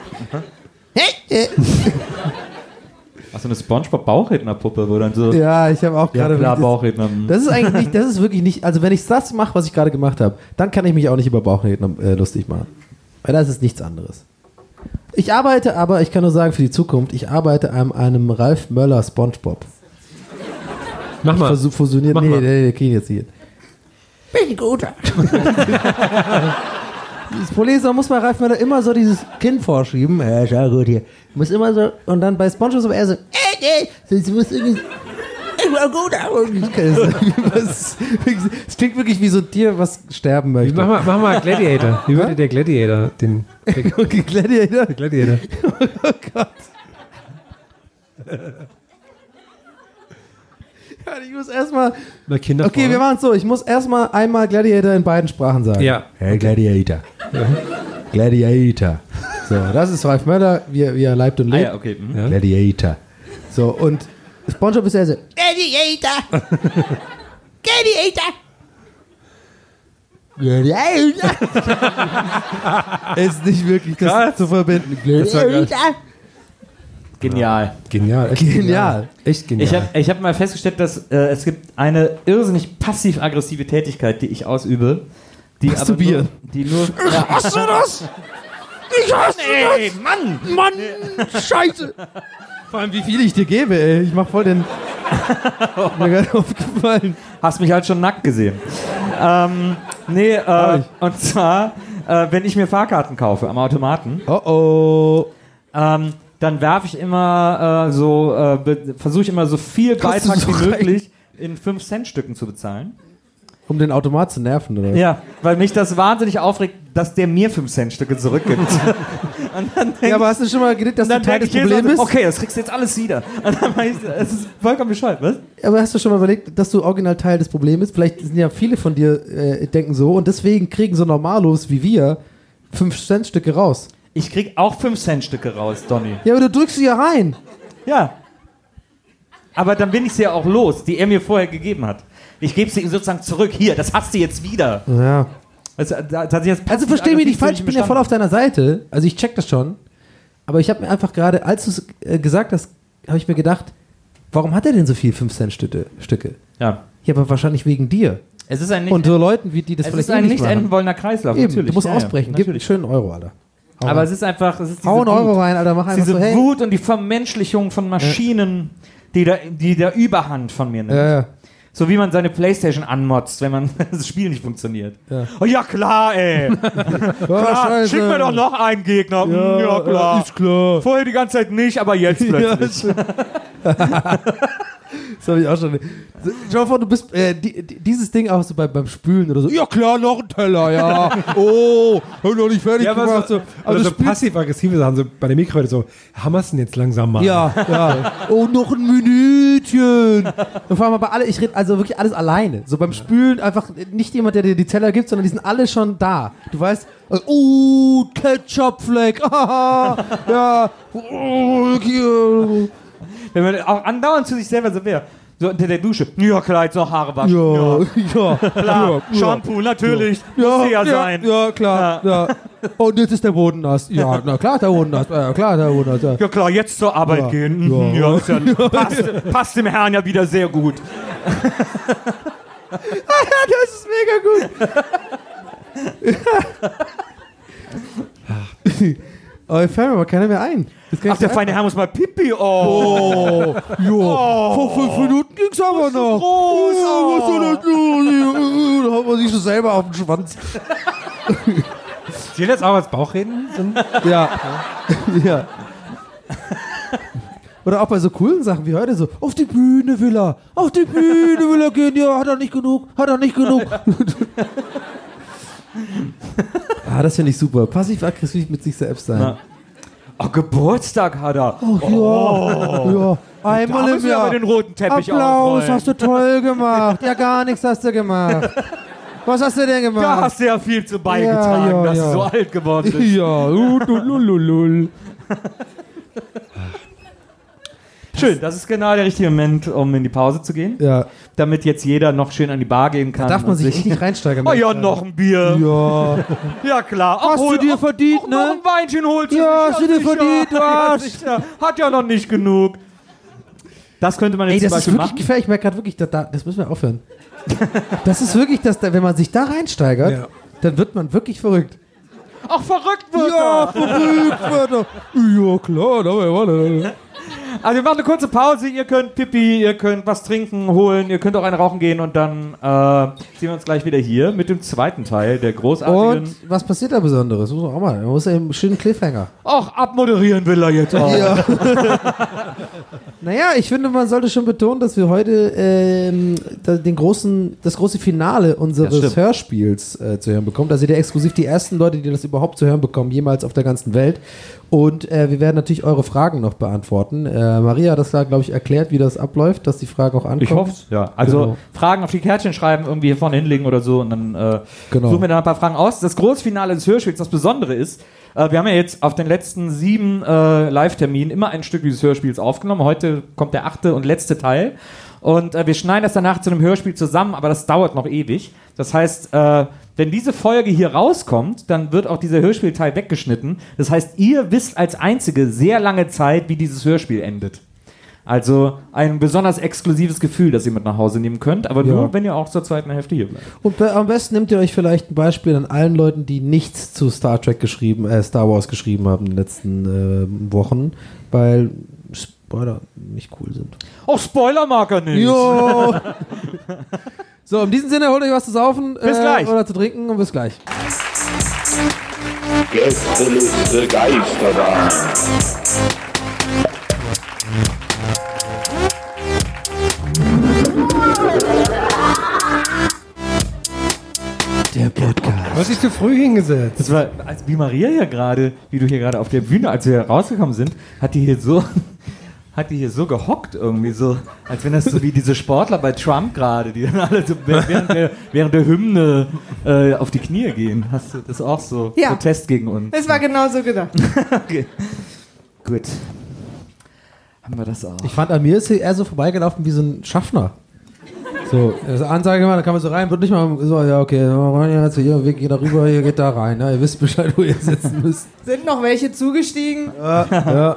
S6: Achso, eine SpongeBob-Bauchrednerpuppe, wo dann so...
S1: Ja, ich habe auch gerade...
S6: Ja, Bauchredner.
S1: Das ist eigentlich nicht, das ist wirklich nicht... Also wenn ich das mache, was ich gerade gemacht habe, dann kann ich mich auch nicht über Bauchredner lustig machen. Weil das ist nichts anderes. Ich arbeite aber, ich kann nur sagen für die Zukunft, ich arbeite an einem Ralf Möller SpongeBob.
S2: Mach mal.
S1: Fusioniert. Nee, krieg ich jetzt hier.
S7: Bin gut.
S1: Das Problem ist, man muss bei Ralf Möller immer so dieses Kinn vorschieben. Ja, schau gut hier. Muss immer so, und dann bei SpongeBob so eher so, sonst muss irgendwie... Es klingt wirklich wie so ein Tier, was sterben möchte.
S2: Mach mal Gladiator. Wie würde der Gladiator den...
S1: Gladiator?
S2: Gladiator.
S1: Oh Gott. Ja, ich muss erstmal... Okay, wir machen es so. Ich muss erstmal einmal Gladiator in beiden Sprachen sagen.
S2: Ja.
S1: Hey, Gladiator. Ja. Gladiator. So, das ist Ralf Möller, wie er leibt und lebt.
S6: Ja, okay.
S2: Ja.
S1: Gladiator. So, und SpongeBob ist ja so...
S7: Gladiator! Gladiator!
S1: Gladiator! Ist nicht wirklich das zu verbinden.
S7: Gladiator!
S6: Genial.
S1: Genial.
S2: Echt genial.
S6: Ich hab mal festgestellt, dass es gibt eine irrsinnig passiv-aggressive Tätigkeit, die ich ausübe. Die
S1: Masturbieren.
S6: Nur... Ja.
S7: Hast du das? Ich hasse das!
S6: Mann!
S7: Mann! Scheiße!
S1: Vor allem, wie viel ich dir gebe, ey. Ich mach voll den... Mir gerade aufgefallen.
S6: Hast mich halt schon nackt gesehen. Und zwar, wenn ich mir Fahrkarten kaufe am Automaten. Dann werfe ich immer versuche ich immer so viel Beitrag wie möglich in 5-Cent-Stücken zu bezahlen.
S1: Um den Automat zu nerven, oder?
S6: Ja, weil mich das wahnsinnig aufregt, dass der mir 5-Cent-Stücke zurückgibt.
S1: Ja, aber hast du schon mal gedacht, dass du Teil des Problems bist?
S6: Okay, das kriegst du jetzt alles wieder. Und dann mach ich, es ist vollkommen bescheuert, was?
S1: Aber hast du schon mal überlegt, dass du original Teil des Problems bist? Vielleicht sind ja viele von dir denken so und deswegen kriegen so Normalos wie wir 5-Cent-Stücke raus.
S6: Ich krieg auch 5-Cent-Stücke raus, Donny.
S1: Ja, aber du drückst sie ja rein.
S6: Ja. Aber dann bin ich sie ja auch los, die er mir vorher gegeben hat. Ich gebe sie ihm sozusagen zurück. Hier, das hast du jetzt wieder.
S1: Ja.
S6: Also
S1: Versteh mich nicht falsch, ich bin ja voll auf deiner Seite. Also ich check das schon. Aber ich habe mir einfach gerade, als du es gesagt hast, habe ich mir gedacht, warum hat er denn so viel 5-Cent-Stücke?
S6: Ja.
S1: Ja, aber wahrscheinlich wegen dir.
S6: Es ist ein nicht,
S1: und so Leuten, wie die das
S6: es
S1: vielleicht
S6: ist ein
S1: nicht
S6: nicht
S1: machen.
S6: enden wollender Kreislauf.
S1: Eben,
S6: natürlich.
S1: du musst
S6: Ja,
S1: ausbrechen.
S6: ja,
S1: Gib einen schönen Euro, Alter. Hau
S6: Aber
S1: rein.
S6: es ist einfach, es ist diese
S1: Hau einen Euro
S6: Wut.
S1: rein, Alter, mach einfach
S6: Diese
S1: so, hey.
S6: Wut und die Vermenschlichung von Maschinen, die da Überhand von mir nimmt.
S1: Ja.
S6: So wie man seine Playstation anmotzt, wenn man das Spiel nicht funktioniert.
S1: Ja.
S6: Oh ja, klar, ey. Klar, schick mir doch noch einen Gegner. Ja, klar.
S1: Ist klar.
S6: Vorher die ganze Zeit nicht, aber jetzt plötzlich.
S1: Das habe ich auch schon. Schau mal vor, du bist dieses Ding auch so beim Spülen oder so. Ja klar, noch ein Teller, ja. Oh, hab noch nicht fertig
S2: Ja, aber
S1: gemacht.
S2: so,
S1: Aber
S2: also
S1: du
S2: so
S1: spielst-
S2: passiv-aggressive Sachen, so bei der Mikrowelle so, hammerst du denn jetzt langsam mal?
S1: Ja. Oh, noch ein Minütchen. Und vor allem aber alle, ich rede also wirklich alles alleine. So beim Spülen einfach nicht jemand, der dir die Teller gibt, sondern die sind alle schon da. Du weißt, oh, Ketchupfleck. Ja. Oh, hier.
S6: Wenn man auch andauernd zu sich selber so wäre. So unter der Dusche. Ja, klar, jetzt noch Haare waschen.
S1: Ja.
S6: Klar, Shampoo, natürlich. Muss ja sein.
S1: Ja, klar. Ja. Und jetzt ist der Boden nass. Ja, na klar, der Boden nass. Ja, klar, der Boden nass. Ja.
S6: Ja klar, jetzt zur Arbeit
S1: Ja.
S6: gehen. Mhm,
S1: Ja.
S6: ja, ist ja, passt dem Herrn ja wieder sehr gut.
S1: Das ist mega gut. Aber mir fällt mir aber keiner mehr ein.
S6: Ach, der feine Herr muss mal Pipi. Oh.
S1: Vor 5 Minuten ging's aber noch.
S6: groß.
S1: Was soll das? Da hat man sich schon selber auf den Schwanz.
S2: Zählt das auch als Bauchreden?
S1: Ja. Ja. Oder auch bei so coolen Sachen wie heute so, auf die Bühne will er gehen, ja, hat er nicht genug. Das finde ich super. Passiv-aggressiv mit sich selbst sein.
S6: Na. Oh, Geburtstag hat er.
S1: Ja. Einmal im
S6: müssen wir
S1: Jahr.
S6: aber den roten Teppich
S1: Applaus,
S6: ausrollen.
S1: hast du toll gemacht. Ja, gar nichts hast du gemacht. Was hast du denn gemacht?
S6: Da hast du ja viel zu beigetragen,
S1: Ja,
S6: dass
S1: ja.
S6: du so alt geworden bist.
S1: Ja, lululul.
S6: Schön, das ist genau der richtige Moment, um in die Pause zu gehen.
S1: Ja,
S6: Damit jetzt jeder noch schön an die Bar gehen kann.
S1: da darf man
S6: und
S1: sich echt nicht reinsteigern.
S6: Oh ja, noch ein Bier.
S1: Ja.
S6: Ja, klar.
S1: Hast du dir verdient,
S6: auch
S1: ne?
S6: noch ein Weinchen holst du
S1: Ja,
S6: dich.
S1: hast du dir verdient, du Arsch.
S6: sicher. Hat ja noch nicht genug. Das könnte man
S1: Ey,
S6: jetzt
S1: das
S6: zum
S1: ist
S6: Beispiel
S1: wirklich
S6: machen.
S1: gefährlich. Ich merke gerade wirklich, das müssen wir aufhören. Das ist wirklich, wenn man sich da reinsteigert,
S2: Ja.
S1: dann wird man wirklich verrückt.
S6: Ach, verrückt wird
S1: Ja,
S6: er.
S1: verrückt wird er. Ja, klar. Warte.
S6: Also wir machen eine kurze Pause. Ihr könnt Pipi, ihr könnt was trinken, holen, ihr könnt auch eine rauchen gehen und dann sehen wir uns gleich wieder hier mit dem zweiten Teil der großartigen...
S1: Und was passiert da Besonderes? Muss man auch mal. Man muss ja einen schönen Cliffhanger.
S6: Ach, abmoderieren will er jetzt auch.
S1: Ja. Naja, ich finde, man sollte schon betonen, dass wir heute das große Finale
S6: Das
S1: unseres
S6: stimmt.
S1: Hörspiels zu hören bekommen. Da seid ihr exklusiv die ersten Leute, die das überhaupt zu hören bekommen, jemals auf der ganzen Welt. Und wir werden natürlich eure Fragen noch beantworten. Maria hat das da, glaube ich, erklärt, wie das abläuft, dass die Fragen auch ankommen.
S6: Ich hoffe es, ja. Also
S1: Genau.
S6: Fragen auf die Kärtchen schreiben, irgendwie hier vorne hinlegen oder so und dann
S1: Genau.
S6: suchen wir dann ein paar Fragen aus. Das Großfinale des Hörspiels, das Besondere ist, wir haben ja jetzt auf den letzten 7 Live-Terminen immer ein Stück dieses Hörspiels aufgenommen. Heute kommt der 8. und letzte Teil. Und wir schneiden das danach zu einem Hörspiel zusammen, aber das dauert noch ewig. Das heißt, wenn diese Folge hier rauskommt, dann wird auch dieser Hörspielteil weggeschnitten. Das heißt, ihr wisst als Einzige sehr lange Zeit, wie dieses Hörspiel endet. Also ein besonders exklusives Gefühl, das ihr mit nach Hause nehmen könnt, aber
S1: Ja.
S6: nur, wenn ihr auch zur zweiten Hälfte hier bleibt.
S1: Und am besten nehmt ihr euch vielleicht ein Beispiel an allen Leuten, die nichts zu Star Wars geschrieben haben in den letzten Wochen, weil Spoiler nicht cool sind.
S6: Auch Spoiler mag er nicht.
S1: Jo! So, in diesem Sinne, holt euch was zu saufen
S6: Bis gleich.
S1: oder zu trinken und bis gleich.
S5: Gästeliste Geisterbahn.
S1: Der Podcast.
S2: hast dich zu früh hingesetzt.
S6: Das war, als wie Maria hier gerade, wie du hier gerade auf der Bühne, als wir rausgekommen sind, hat die hier so gehockt irgendwie so, als wenn das so wie diese Sportler bei Trump gerade, die dann alle so während der Hymne auf die Knie gehen. Hast du das auch so?
S4: Ja.
S6: Protest gegen uns.
S4: Es war genauso gedacht.
S6: Okay. Gut. Haben wir das auch.
S1: Ich fand, an mir ist sie eher so vorbeigelaufen wie so ein Schaffner. So, also Ansage gemacht, da kann man so rein, wird nicht mal so, ja, okay, jetzt hier, wir gehen da rüber, ihr geht da rein, ne? Ihr wisst Bescheid, wo ihr sitzen müsst.
S4: Sind noch welche zugestiegen?
S1: Ja.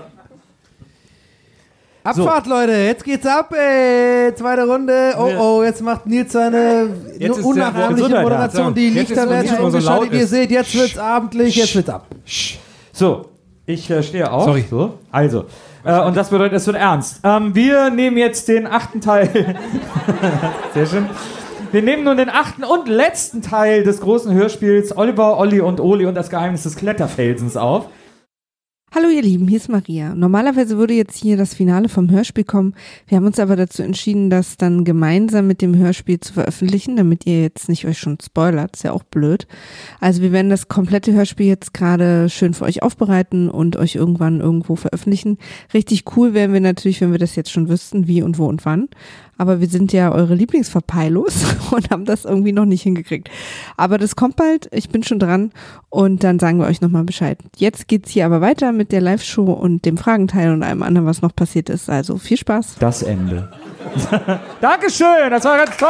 S1: Abfahrt, Leute, jetzt geht's ab, ey. Zweite Runde. Oh, jetzt macht Nils seine
S2: Jetzt ist
S1: unnachahmliche
S2: der-
S1: Moderation, die
S2: Jetzt ist
S1: Lichter werden
S2: nicht mehr so
S1: umgeschaltet,
S2: laut
S1: wie ihr
S2: ist.
S1: seht, jetzt wird's abendlich, jetzt wird's ab.
S6: So, ich stehe auf.
S2: Sorry.
S6: So. Also, und das bedeutet, es wird ernst. Wir nehmen jetzt den 8. Teil. Sehr schön. Wir nehmen nun den 8. und letzten Teil des großen Hörspiels Oliver, Olli und Oli und das Geheimnis des Kletterfelsens auf.
S4: Hallo ihr Lieben, hier ist Maria. Normalerweise würde jetzt hier das Finale vom Hörspiel kommen. Wir haben uns aber dazu entschieden, das dann gemeinsam mit dem Hörspiel zu veröffentlichen, damit ihr jetzt nicht euch schon spoilert. Ist ja auch blöd. Also wir werden das komplette Hörspiel jetzt gerade schön für euch aufbereiten und euch irgendwann irgendwo veröffentlichen. Richtig cool wären wir natürlich, wenn wir das jetzt schon wüssten, wie und wo und wann. Aber wir sind ja eure Lieblingsverpeilos und haben das irgendwie noch nicht hingekriegt. Aber das kommt bald, ich bin schon dran und dann sagen wir euch nochmal Bescheid. Jetzt geht's hier aber weiter mit der Live-Show und dem Fragenteil und allem anderen, was noch passiert ist. Also viel Spaß.
S6: Das Ende. Dankeschön, das war ganz toll.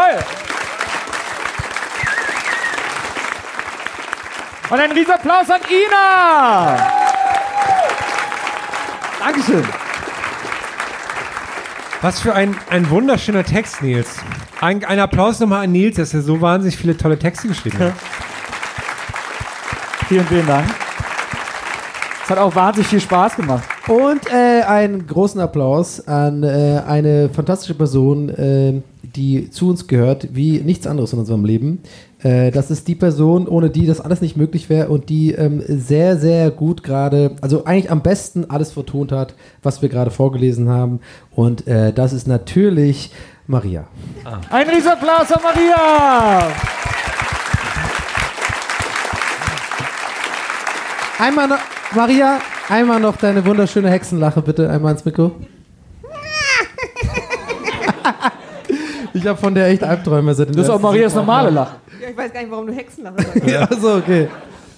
S6: Und ein riesen Applaus an Ina. Dankeschön.
S2: Was für ein wunderschöner Text, Nils. Ein Applaus nochmal an Nils, dass er so wahnsinnig viele tolle Texte geschrieben hat.
S6: Vielen, vielen Dank. Es hat auch wahnsinnig viel Spaß gemacht.
S1: Und einen großen Applaus an eine fantastische Person, die zu uns gehört, wie nichts anderes in unserem Leben. Das ist die Person, ohne die das alles nicht möglich wäre und die sehr, sehr gut gerade, also eigentlich am besten alles vertont hat, was wir gerade vorgelesen haben. Und das ist natürlich Maria.
S6: Ein Riesenapplaus an Maria.
S1: Einmal noch, Maria, einmal noch deine wunderschöne Hexenlache, bitte. Einmal ins Mikro. Ich habe von der echt Albträume seit dem
S6: Das ist auch
S1: ersten
S6: Marias
S1: Mal.
S6: normale Lache.
S4: Ja, ich weiß gar nicht, warum du Hexenlache sagst.
S1: Ja, so, okay.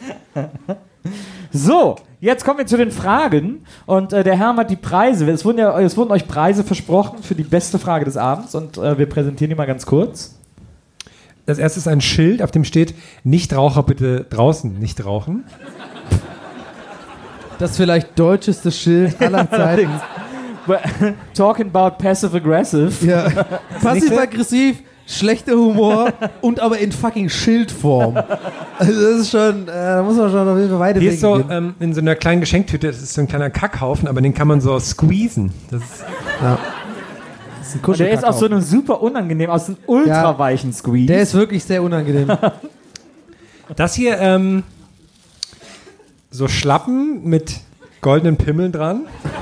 S6: So, jetzt kommen wir zu den Fragen. Und der Herr hat die Preise. Es wurden euch Preise versprochen für die beste Frage des Abends. Und wir präsentieren die mal ganz kurz.
S2: Das erste ist ein Schild, auf dem steht: Nichtraucher bitte draußen nicht rauchen.
S1: Das vielleicht deutscheste Schild aller Zeiten.
S6: Talking about passive-aggressive.
S1: Ja. Passiv-aggressiv, schlechter Humor und aber in fucking Schildform. Also das ist schon, da muss man schon auf jeden Fall weiter
S2: Hier ist so
S1: denken.
S2: in so einer kleinen Geschenktüte, das ist so ein kleiner Kackhaufen, aber den kann man so squeezen. Das ist,
S1: Ja. Das ist ein
S6: Und der ist aus so
S1: Kuschelkackhaufen.
S6: einem super unangenehm, aus einem ultra weichen Squeeze.
S1: Der ist wirklich sehr unangenehm.
S2: das hier, so Schlappen mit goldenen Pimmeln dran.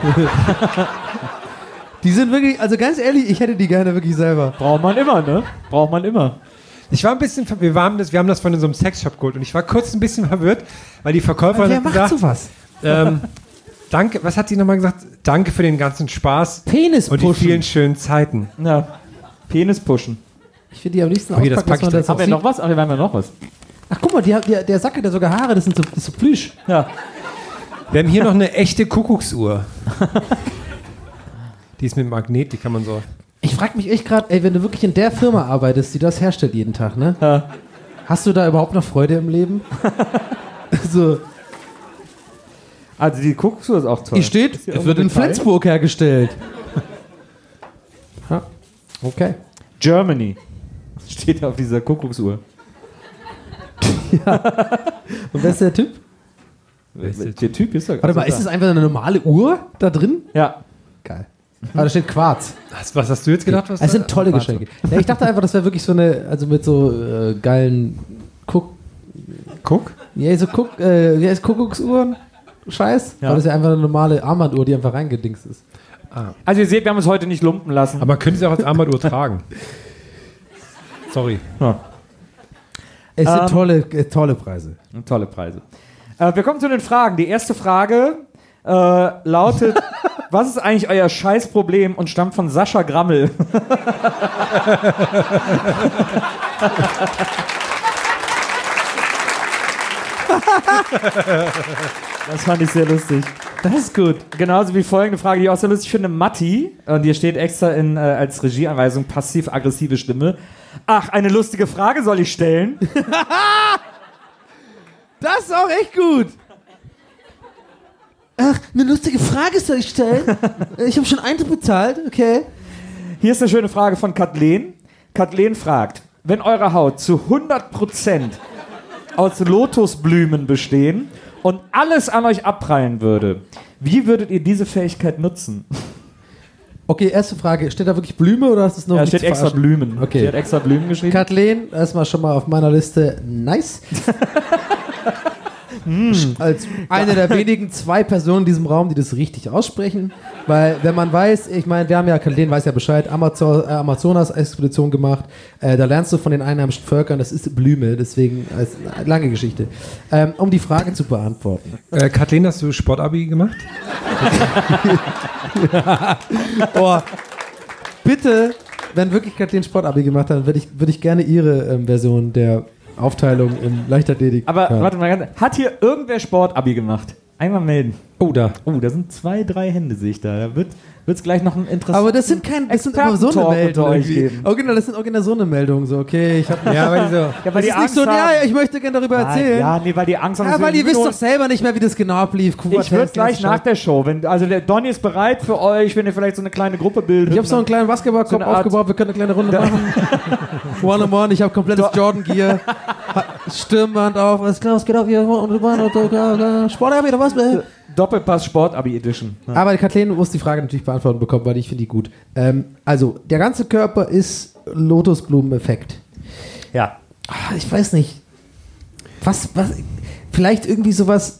S1: Die sind wirklich, also ganz ehrlich, ich hätte die gerne wirklich selber.
S6: Braucht man immer, ne? Braucht man immer.
S2: Ich war ein bisschen, wir haben das von so einem Sexshop geholt und ich war kurz ein bisschen verwirrt, weil die Verkäuferin
S1: Wer
S2: hat
S1: macht
S2: gesagt,
S1: sowas?
S2: danke, was hat sie nochmal gesagt? Danke für den ganzen Spaß
S1: Penis
S2: und die
S1: pushen.
S2: vielen schönen Zeiten.
S6: Ja. Penis pushen.
S1: Ich finde die am liebsten
S2: Okay, das
S1: auspacken,
S2: pack ich
S1: dass man das
S6: Haben
S1: auch
S6: wir
S1: sieht.
S6: noch was? Ach, wir haben ja noch was.
S1: Ach guck mal, der Sack hat ja sogar Haare, das ist so Plüsch.
S6: Ja.
S2: Wir haben hier noch eine echte Kuckucksuhr. Die ist mit Magnet, die kann man so...
S1: Ich frage mich echt gerade, ey, wenn du wirklich in der Firma arbeitest, die das herstellt jeden Tag, ne?
S6: Ja.
S1: Hast du da überhaupt noch Freude im Leben? So,
S6: Also die Kuckucksuhr ist auch toll.
S1: hier steht,
S6: Ist hier
S1: es wird in
S6: irgendwo Detail?
S1: Flensburg hergestellt. Ja, okay.
S6: Germany. Steht auf dieser Kuckucksuhr.
S1: Und wer ist der Typ?
S6: Der Typ ist doch...
S1: Warte mal, ist das einfach eine normale Uhr da drin?
S6: Ja.
S1: Geil. Aber da steht Quarz.
S2: Was hast du jetzt gedacht? Was
S1: Das sind
S2: da-
S1: tolle
S2: Warte.
S1: Geschenke. Ja, ich dachte einfach, das wäre wirklich so eine, also mit so geilen
S2: Guck.
S1: Kuckucksuhren. Scheiß.
S6: Ja.
S1: Aber das ist ja einfach eine normale Armbanduhr, die einfach reingedingst ist.
S6: Also ihr seht, wir haben uns heute nicht lumpen lassen.
S2: Aber man könnte sie auch als Armbanduhr tragen. Sorry.
S6: Ja.
S1: Es sind tolle Preise.
S6: Tolle Preise. Wir kommen zu den Fragen. Die erste Frage lautet, was ist eigentlich euer Scheißproblem und stammt von Sascha Grammel? Das fand ich sehr lustig.
S1: Das ist gut.
S6: Genauso wie folgende Frage, die ich auch sehr lustig finde. Matti, und hier steht extra als Regieanweisung passiv-aggressive Stimme. Ach, eine lustige Frage soll ich stellen?
S1: Das ist auch echt gut. Ach, eine lustige Frage soll ich stellen? Ich habe schon Eintritt bezahlt, okay.
S6: Hier ist eine schöne Frage von Kathleen. Kathleen fragt, wenn eure Haut zu 100% aus Lotusblumen bestehen und alles an euch abprallen würde, wie würdet ihr diese Fähigkeit nutzen?
S1: Okay, erste Frage. Steht da wirklich Blume oder ist es noch
S6: Ja,
S1: nicht
S6: steht
S1: zu
S6: extra
S1: verarschen?
S6: Blumen.
S1: Okay.
S6: Sie hat extra Blumen geschrieben.
S1: Kathleen, erstmal schon mal auf meiner Liste. Nice. Als eine der wenigen 2 Personen in diesem Raum, die das richtig aussprechen. Weil, wenn man weiß, ich meine, wir haben ja, Kathleen weiß ja Bescheid, Amazonas-Expedition gemacht. Da lernst du von den einheimischen Völkern, das ist Blume, deswegen ist eine lange Geschichte. Um die Frage zu beantworten.
S2: Kathleen, hast du Sportabi gemacht?
S1: Oh, bitte, wenn wirklich Kathleen Sportabi gemacht hat, würde ich gerne ihre Version der Aufteilung in Leichtathletik.
S6: Aber
S1: hören.
S6: warte mal, hat hier irgendwer Sportabi gemacht? Einmal melden.
S2: Oh, da.
S6: Oh, da sind 2, 3 Hände, sehe ich da. Da wird's gleich noch ein interessantes.
S1: Aber das sind aber so eine
S6: Expertentalk
S1: Meldung.
S6: unter euch
S1: irgendwie.
S6: geben.
S1: Oh, genau, das sind original so eine Meldung. So, okay, ich habe
S2: Ja, weil die so.
S6: Ja, weil
S1: das
S6: die
S1: ist nicht
S6: Angst
S1: so,
S6: haben.
S1: ja, ich möchte gerne darüber erzählen.
S6: Ja, nee, weil die Angst haben.
S1: Ja,
S6: dass
S1: weil
S6: wir
S1: ihr wisst
S6: Mühe-
S1: doch selber nicht mehr, wie das genau ablief.
S6: Ich würde gleich nach der Show, also der Donny ist bereit für euch, wenn ihr vielleicht so eine kleine Gruppe bildet.
S1: Ich habe so einen kleinen Basketballkorb
S6: So eine Art-
S1: aufgebaut, wir können eine kleine Runde machen. One-on-one, ich habe komplettes Jordan-Gear. Stirnband auf, alles klar, was geht auf hier? Sportabi oder was?
S6: Doppelpass Sportabi Edition. Ja.
S1: Aber Kathleen muss die Frage natürlich beantworten bekommen, weil ich finde die gut. Also, der ganze Körper ist Lotusblumen-Effekt.
S6: Ja.
S1: Ich weiß nicht. Was, vielleicht irgendwie sowas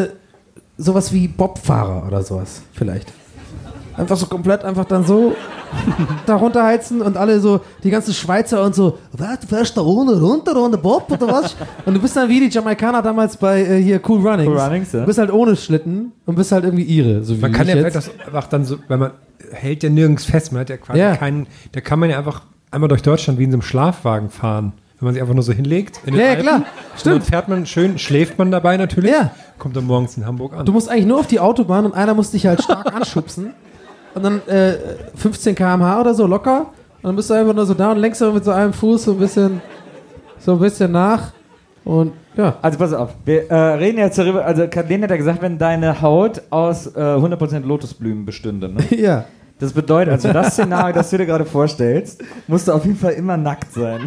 S1: wie Bobfahrer oder sowas, vielleicht. Einfach so komplett, einfach dann so da runterheizen und alle so, die ganzen Schweizer und so, was, du fährst da runter, Bob oder was? Und du bist dann wie die Jamaikaner damals bei hier Cool Runnings.
S6: Cool Runnings, ja.
S1: Du bist halt ohne Schlitten und bist halt irgendwie Ire. So wie
S2: Man kann
S1: ich
S2: ja
S1: jetzt.
S2: vielleicht das einfach dann so, weil man hält ja nirgends fest, man hat ja quasi
S1: Ja.
S2: keinen, da kann man ja einfach einmal durch Deutschland wie in so einem Schlafwagen fahren. Wenn man sich einfach nur so hinlegt. In den
S1: Ja, ja,
S2: Alpen,
S1: klar.
S2: Und
S1: Stimmt.
S2: dann fährt man schön, schläft man dabei natürlich.
S1: Ja.
S2: Kommt dann morgens in Hamburg an.
S1: Du musst eigentlich nur auf die Autobahn und einer muss dich halt stark anschubsen. Und dann 15 km/h oder so locker. Und dann bist du einfach nur so da und lenkst aber mit so einem Fuß so ein bisschen nach. Und ja.
S6: Also pass auf, wir reden jetzt darüber, also Kathleen hat ja gesagt, wenn deine Haut aus 100% Lotusblumen bestünde, ne?
S1: Ja.
S6: Das bedeutet, also das Szenario, das du dir gerade vorstellst, musst du auf jeden Fall immer nackt sein.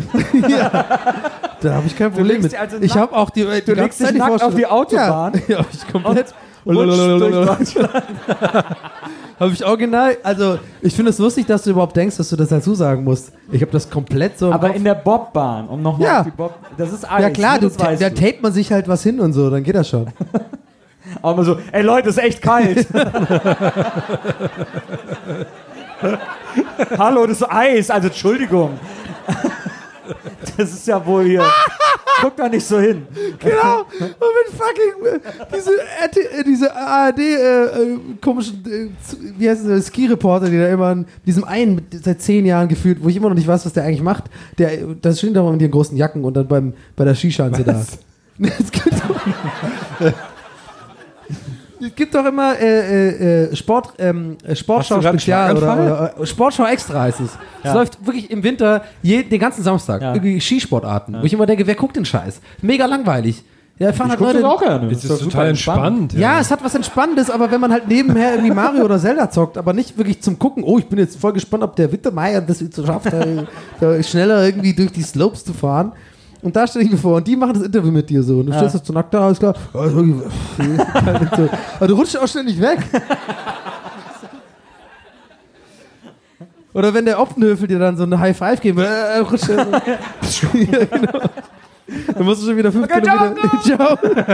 S1: Da habe ich kein Problem
S6: legst
S1: mit.
S6: dir also
S1: Ich
S6: nackt-
S1: habe auch die
S6: Du legst dich nackt auf die Autobahn
S1: Ja, ja ich komplett.
S6: und rutschst durch Deutschland.
S1: Habe ich original, also ich finde es lustig, dass du überhaupt denkst, dass du das dazu sagen musst. Ich habe das komplett so im
S6: Aber
S1: Kopf.
S6: in der Bobbahn, um nochmal
S1: Ja.
S6: auf die Bob... Das ist Eis,
S1: Ja klar,
S6: ne, das weißt
S1: da
S6: du.
S1: tapet man sich halt was hin und so, dann geht das schon.
S6: Aber immer so, ey Leute, ist echt kalt. Hallo, das ist Eis, also Entschuldigung. Das ist ja wohl hier... Guck da nicht so hin.
S1: Genau, und mit fucking diese ARD komischen, wie heißt es, Ski-Reporter, die da immer in diesem einen seit 10 Jahren gefühlt, wo ich immer noch nicht weiß, was der eigentlich macht, das steht doch immer mit den großen Jacken und dann bei der Skischanze da. Es gibt doch immer Sportschau
S2: grad einen
S1: Spezial
S2: Schlaganfall?
S1: oder Sportschau Extra heißt es. Es läuft wirklich im Winter den ganzen Samstag.
S6: Ja.
S1: Irgendwie Skisportarten. Wo ich immer denke, wer guckt den Scheiß? Mega langweilig. Ja, fahren halt Leute.
S6: gerne.
S2: das ist total entspannt.
S1: Ja, es hat was Entspannendes, aber wenn man halt nebenher irgendwie Mario oder Zelda zockt, aber nicht wirklich zum Gucken, oh, ich bin jetzt voll gespannt, ob der Wittermeier das jetzt so schafft, da schneller irgendwie durch die Slopes zu fahren. Und da stelle ich mir vor, und die machen das Interview mit dir so. Und du stehst jetzt so nackt da, alles klar. Aber du rutschst auch ständig weg. Oder wenn der Optenhöfel dir dann so eine High Five geben will, rutscht er so. Ja, genau. Dann musst du schon wieder 5 Kilometer. Ciao.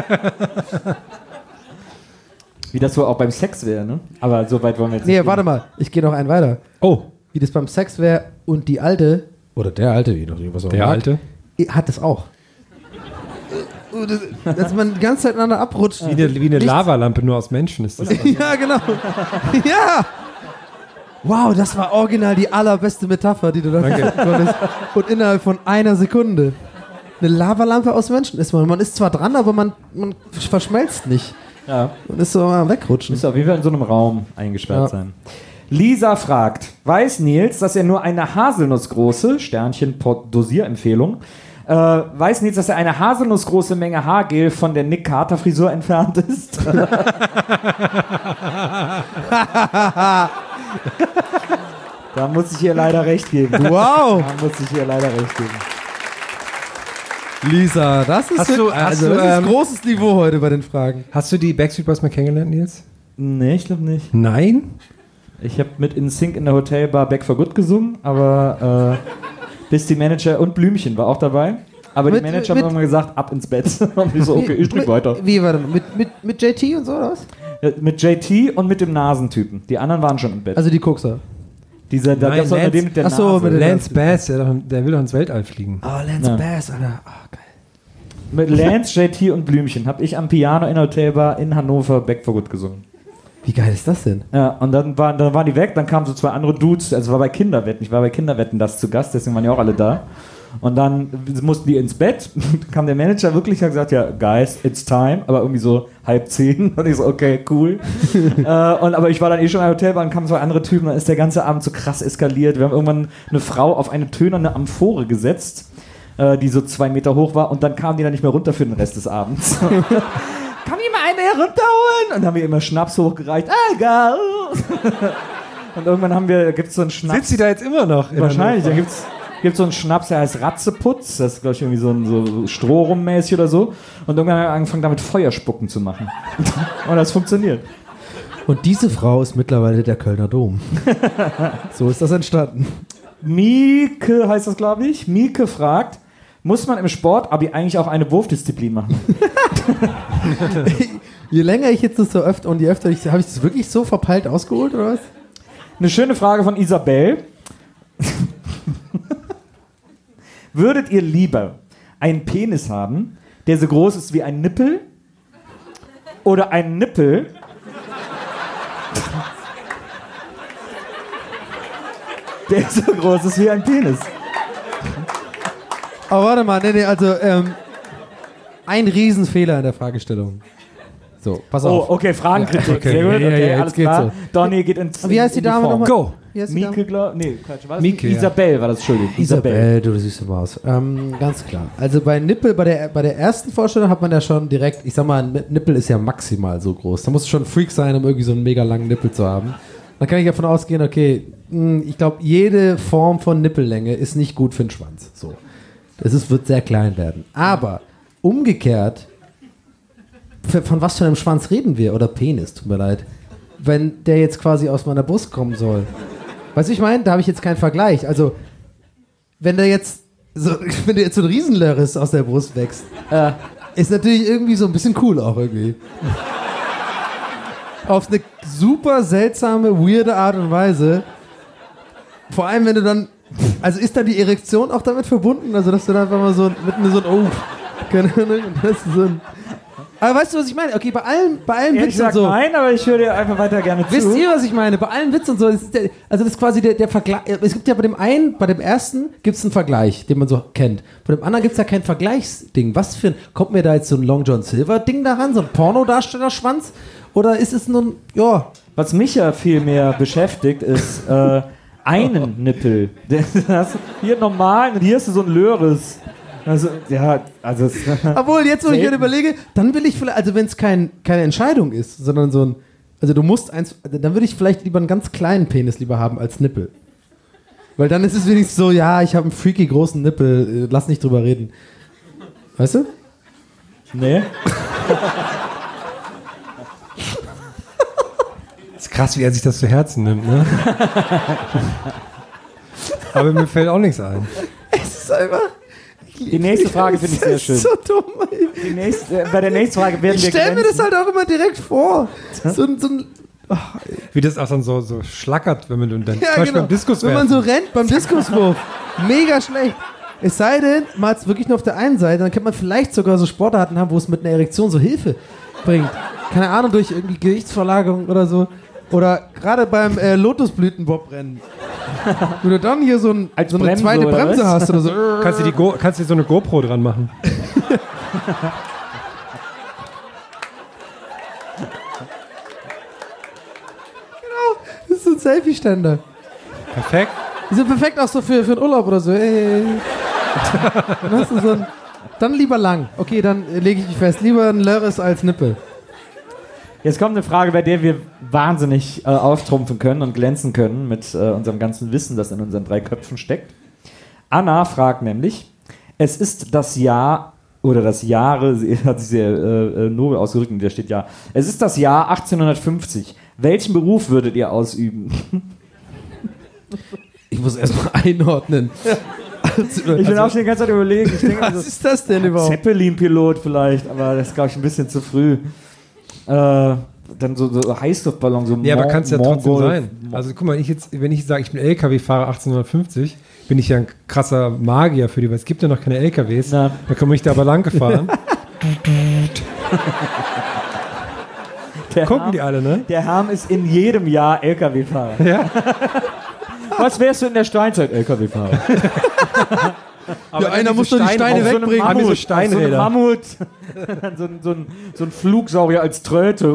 S6: Wie das wohl auch beim Sex wäre, ne? Aber so weit wollen wir jetzt
S1: Nee,
S6: nicht
S1: warte mal. Ich gehe noch einen weiter.
S2: Oh,
S1: Wie das beim Sex wäre und die Alte, oder der Alte, je nachdem, was auch
S2: der
S1: mag,
S2: Alte.
S1: hat das auch. dass man die ganze Zeit aneinander abrutscht.
S2: Wie eine Lavalampe nur aus Menschen ist das.
S1: Ja, genau. Ja. Wow, das war original die allerbeste Metapher, die du da konntest. Und innerhalb von einer Sekunde. Eine Lavalampe aus Menschen ist man. Man ist zwar dran, aber man verschmelzt nicht.
S6: Ja.
S1: Man ist so am Wegrutschen.
S6: Müsste auf jeden Fall in so einem Raum eingesperrt
S1: Ja.
S6: sein. Lisa fragt, weiß Nils, dass er nur eine haselnussgroße, Sternchen Dosierempfehlung, weiß Nils, dass er eine haselnussgroße Menge Haargel von der Nick Carter Frisur entfernt ist? Da muss ich ihr leider recht geben.
S1: Wow.
S6: Da muss ich ihr leider recht geben.
S1: Lisa, das ist,
S2: Hast du-
S1: das ist
S2: hast du,
S1: großes Niveau heute bei den Fragen.
S2: Hast du die Backstreet Boys mal kennengelernt, Nils?
S6: Nee, ich glaube nicht.
S2: Nein?
S6: Ich habe mit InSync in der Hotelbar Back for Good gesungen, aber bis die Manager und Blümchen war auch dabei. Aber die
S1: Mit-
S6: Manager haben
S1: mit-
S6: irgendwann gesagt, ab ins Bett. Und ich so, okay, ich drück weiter.
S1: Wie war das? Mit JT und so, oder was?
S6: Ja, mit JT und mit dem Nasentypen. Die anderen waren schon im Bett.
S1: Also die Kokser.
S6: Dieser, da
S2: Nein,
S6: gab's auch noch
S2: Lance-
S6: den mit der
S1: Ach so,
S6: Nase.
S1: mit der-
S2: Lance Bass, der will doch ins Weltall fliegen.
S1: Oh, Lance
S6: Ja.
S1: Bass, Alter. Oh, geil.
S6: Mit Lance, JT und Blümchen habe ich am Piano in der Hotelbar in Hannover Back for Good gesungen.
S1: Wie geil ist das denn?
S6: Ja, und dann waren die weg, dann kamen so zwei andere Dudes, also war bei Kinderwetten, ich war bei Kinderwetten das zu Gast, deswegen waren ja auch alle da. Und dann mussten die ins Bett, kam der Manager wirklich und hat gesagt, ja, guys, it's time, aber irgendwie so 9:30 und ich so, okay, cool. Aber ich war dann schon in der Hotelbar und kamen zwei andere Typen, dann ist der ganze Abend so krass eskaliert. Wir haben irgendwann eine Frau auf eine tönerne Amphore gesetzt, die so 2 Meter hoch war und dann kamen die dann nicht mehr runter für den Rest des Abends. Kann ich mal eine herunterholen? Und dann haben wir immer Schnaps hochgereicht. Egal. Und irgendwann gibt es so einen Schnaps.
S2: Sitzt sie da jetzt immer noch? in
S6: Wahrscheinlich.
S2: Hannover?
S6: Da gibt's so einen Schnaps, der heißt Ratzeputz. Das ist, glaube ich, irgendwie so Strohrum-mäßig oder so. Und irgendwann haben wir angefangen, damit Feuerspucken zu machen. Und das funktioniert.
S1: Und diese Frau ist mittlerweile der Kölner Dom. So ist das entstanden.
S6: Mieke heißt das, glaube ich. Mieke fragt, muss man im Sport-Abi eigentlich auch eine Wurfdisziplin machen?
S1: Je länger ich jetzt das so öfter und je öfter habe ich das wirklich so verpeilt ausgeholt, oder was?
S6: Eine schöne Frage von Isabel. Würdet ihr lieber einen Penis haben, der so groß ist wie ein Nippel? Oder einen Nippel, der so groß ist wie ein Penis?
S1: Aber warte mal, nee, also ein Riesenfehler in der Fragestellung. So, pass
S6: Oh,
S1: auf.
S6: okay, Fragenkritik.
S2: Okay.
S6: Sehr gut,
S1: Ja,
S6: okay,
S1: jetzt
S6: alles
S1: geht's
S6: klar.
S1: so.
S6: Donny geht ins
S1: Wie heißt die Dame nochmal?
S2: Go!
S1: Wie heißt die Dame?
S6: Mieke, nee, Quatsch, war das
S2: Mieke,
S6: nicht?
S2: ja.
S6: Isabel war das, Entschuldigung.
S1: Isabel, du süße Maus. Ganz klar. Also bei Nippel, bei der ersten Vorstellung hat man ja schon direkt, ich sag mal, ein Nippel ist ja maximal so groß. Da muss es schon ein Freak sein, um irgendwie so einen mega langen Nippel zu haben. Dann kann ich davon ausgehen, okay, ich glaube, jede Form von Nippellänge ist nicht gut für den Schwanz. So. Wird sehr klein werden. Aber umgekehrt, von was für einem Schwanz reden wir? Oder Penis, tut mir leid. Wenn der jetzt quasi aus meiner Brust kommen soll. Weißt du, ich meine, da habe ich jetzt keinen Vergleich. Also, wenn der jetzt so ein Riesenlörris aus der Brust wächst, ist natürlich irgendwie so ein bisschen cool auch irgendwie. Auf eine super seltsame, weirde Art und Weise. Vor allem, wenn du dann, also ist da die Erektion auch damit verbunden? Also, dass du dann einfach mal so mitten so ein, oh, keine Ahnung, und das ist so ein, aber weißt du, was ich meine? Okay, bei allen
S6: Ehrlich
S1: Witzen und
S6: gesagt
S1: so.
S6: nein, aber ich höre dir einfach weiter gerne zu.
S1: Wisst ihr, was ich meine? Bei allen Witzen und so, das ist quasi der Vergleich. Es gibt ja bei dem ersten gibt es einen Vergleich, den man so kennt. Bei dem anderen gibt es ja kein Vergleichsding. Was für ein, kommt mir da jetzt so ein Long John Silver Ding daran, so ein Pornodarstellerschwanz? Oder ist es nun, ja.
S6: Was mich ja viel mehr beschäftigt, ist einen Nippel. Hier normal und hier ist so ein Löres. Also, ja, also.
S1: Obwohl, jetzt, wo ich mir überlege, dann will ich vielleicht, also wenn es keine Entscheidung ist, sondern so ein, also du musst dann würde ich vielleicht lieber einen ganz kleinen Penis lieber haben als Nippel. Weil dann ist es wenigstens so, ja, ich habe einen freaky großen Nippel, lass nicht drüber reden. Weißt du?
S6: Nee.
S2: Ist krass, wie er sich das zu Herzen nimmt, ne? Aber mir fällt auch nichts ein.
S1: Es ist einfach.
S6: Die nächste Frage finde ich sehr schön.
S1: Das ist so dumm, ey.
S6: Bei der nächsten Frage werden
S1: Ich
S6: wir
S1: stelle mir das
S6: Grenzen-
S1: halt auch immer direkt vor. So ein
S2: Wie das auch dann so schlackert, wenn man dann
S1: ja,
S2: zum Beispiel
S1: genau.
S2: beim Diskus
S1: Wenn man so rennt beim Diskuswurf. Mega schlecht. Es sei denn, mal jetzt wirklich nur auf der einen Seite, dann könnte man vielleicht sogar so Sportarten haben, wo es mit einer Erektion so Hilfe bringt. Keine Ahnung, durch irgendwie Gewichtsverlagerung oder so. Oder gerade beim Lotusblütenbobrennen. Wenn du dann hier so eine
S6: Bremse,
S1: zweite
S6: oder
S1: Bremse
S6: was?
S1: hast oder so.
S2: Kannst du dir so eine GoPro dran machen?
S1: Das ist so ein Selfie-Ständer.
S2: Perfekt.
S1: Die sind perfekt auch so für einen Urlaub oder so. Ey. Dann hast du so dann lieber lang. Okay, dann lege ich mich fest. Lieber ein Lörres als Nippel.
S6: Jetzt kommt eine Frage, bei der wir wahnsinnig auftrumpfen können und glänzen können mit unserem ganzen Wissen, das in unseren 3 Köpfen steckt. Anna fragt nämlich, es ist das Jahr, oder das Jahre, sie hat sich sehr nobel ausgedrückt, und da steht ja, es ist das Jahr 1850. Welchen Beruf würdet ihr ausüben?
S1: Ich muss erstmal einordnen.
S6: Ich bin auch schon die ganze Zeit überlegen. Ich denke,
S1: Was ist das denn überhaupt?
S6: Zeppelin-Pilot vielleicht, aber das ist, glaube ich, ein bisschen zu früh. Dann so Heißluftballon, so
S2: Ja, aber kann es ja trotzdem
S6: Mongol-
S2: sein. Also guck mal, wenn ich sage, ich bin LKW-Fahrer 1850, bin ich ja ein krasser Magier für die, weil es gibt ja noch keine LKWs.
S6: Na.
S2: Da komme ich da aber lang gefahren. Gucken die alle, ne?
S6: Der Herm ist in jedem Jahr LKW-Fahrer.
S2: Ja.
S6: Was wärst du in der Steinzeit LKW-Fahrer?
S1: Ja, einer muss doch die Steine wegbringen.
S2: Haben wir so
S6: So ein
S2: Steinräder.
S6: Mammut. so ein Flugsaurier als Tröte.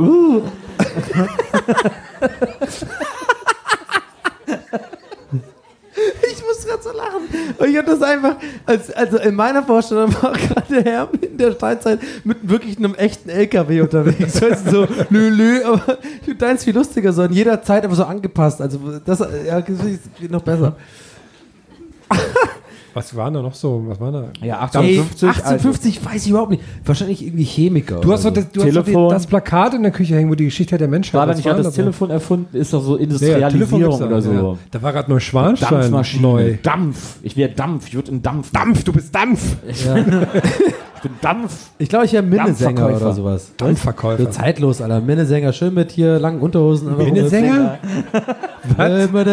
S1: Ich muss gerade so lachen. Und ich hatte das einfach, also in meiner Vorstellung war gerade der Herr in der Steinzeit mit wirklich einem echten LKW unterwegs. Weißt du, so, lü, aber ich finde deins viel lustiger, so in jeder Zeit aber so angepasst. Also das geht noch besser.
S2: Was waren da noch so? Was waren da?
S6: Ja,
S1: Ey,
S6: 1850.
S1: 1850 weiß ich überhaupt nicht. Wahrscheinlich irgendwie Chemiker.
S2: Du hast doch
S1: oder
S2: das,
S6: Telefon.
S2: das Plakat in der Küche hängen, wo die Geschichte der Menschheit
S6: War da
S2: was
S6: nicht
S2: war
S6: gerade das
S2: das noch?
S6: Telefon erfunden? Ist doch so
S2: Ja, Telefon
S6: Industrialisierung
S2: gibt's da,
S6: oder so.
S2: ja. Da war gerade Neuschwanstein
S6: Dampfmaschine.
S2: neu.
S6: Dampf. Ich wäre Dampf. Ich würde in Dampf.
S2: Dampf, du bist Dampf.
S6: Ich bin Dampf.
S1: Ich glaube, ich wäre Minnesänger
S6: Dampfverkäufer.
S1: oder sowas.
S2: Dampfverkäufer.
S1: So zeitlos, Alter. Minnesänger, schön mit hier langen Unterhosen.
S2: Minnesänger?
S1: Was?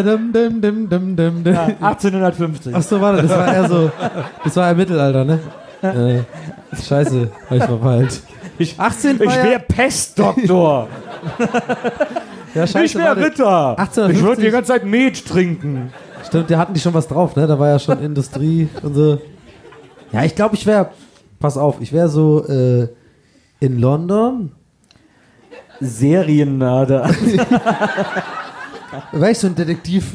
S6: 1850.
S1: Ach so, warte, das war eher so, das war ja Mittelalter, ne? Scheiße, hab ich verpeilt. 18
S6: Ich
S1: war ja,
S6: wäre Pestdoktor.
S1: ja, scheiße,
S6: Ich wäre
S1: warte.
S6: Ritter.
S1: 1850.
S6: Ich würde die ganze Zeit Met trinken.
S1: Stimmt, da hatten die schon was drauf, ne? Da war ja schon Industrie und so. Ja, ich glaube, ich wäre, pass auf, ich wäre so in London,
S6: Seriennörder.
S1: wäre ich so ein Detektiv.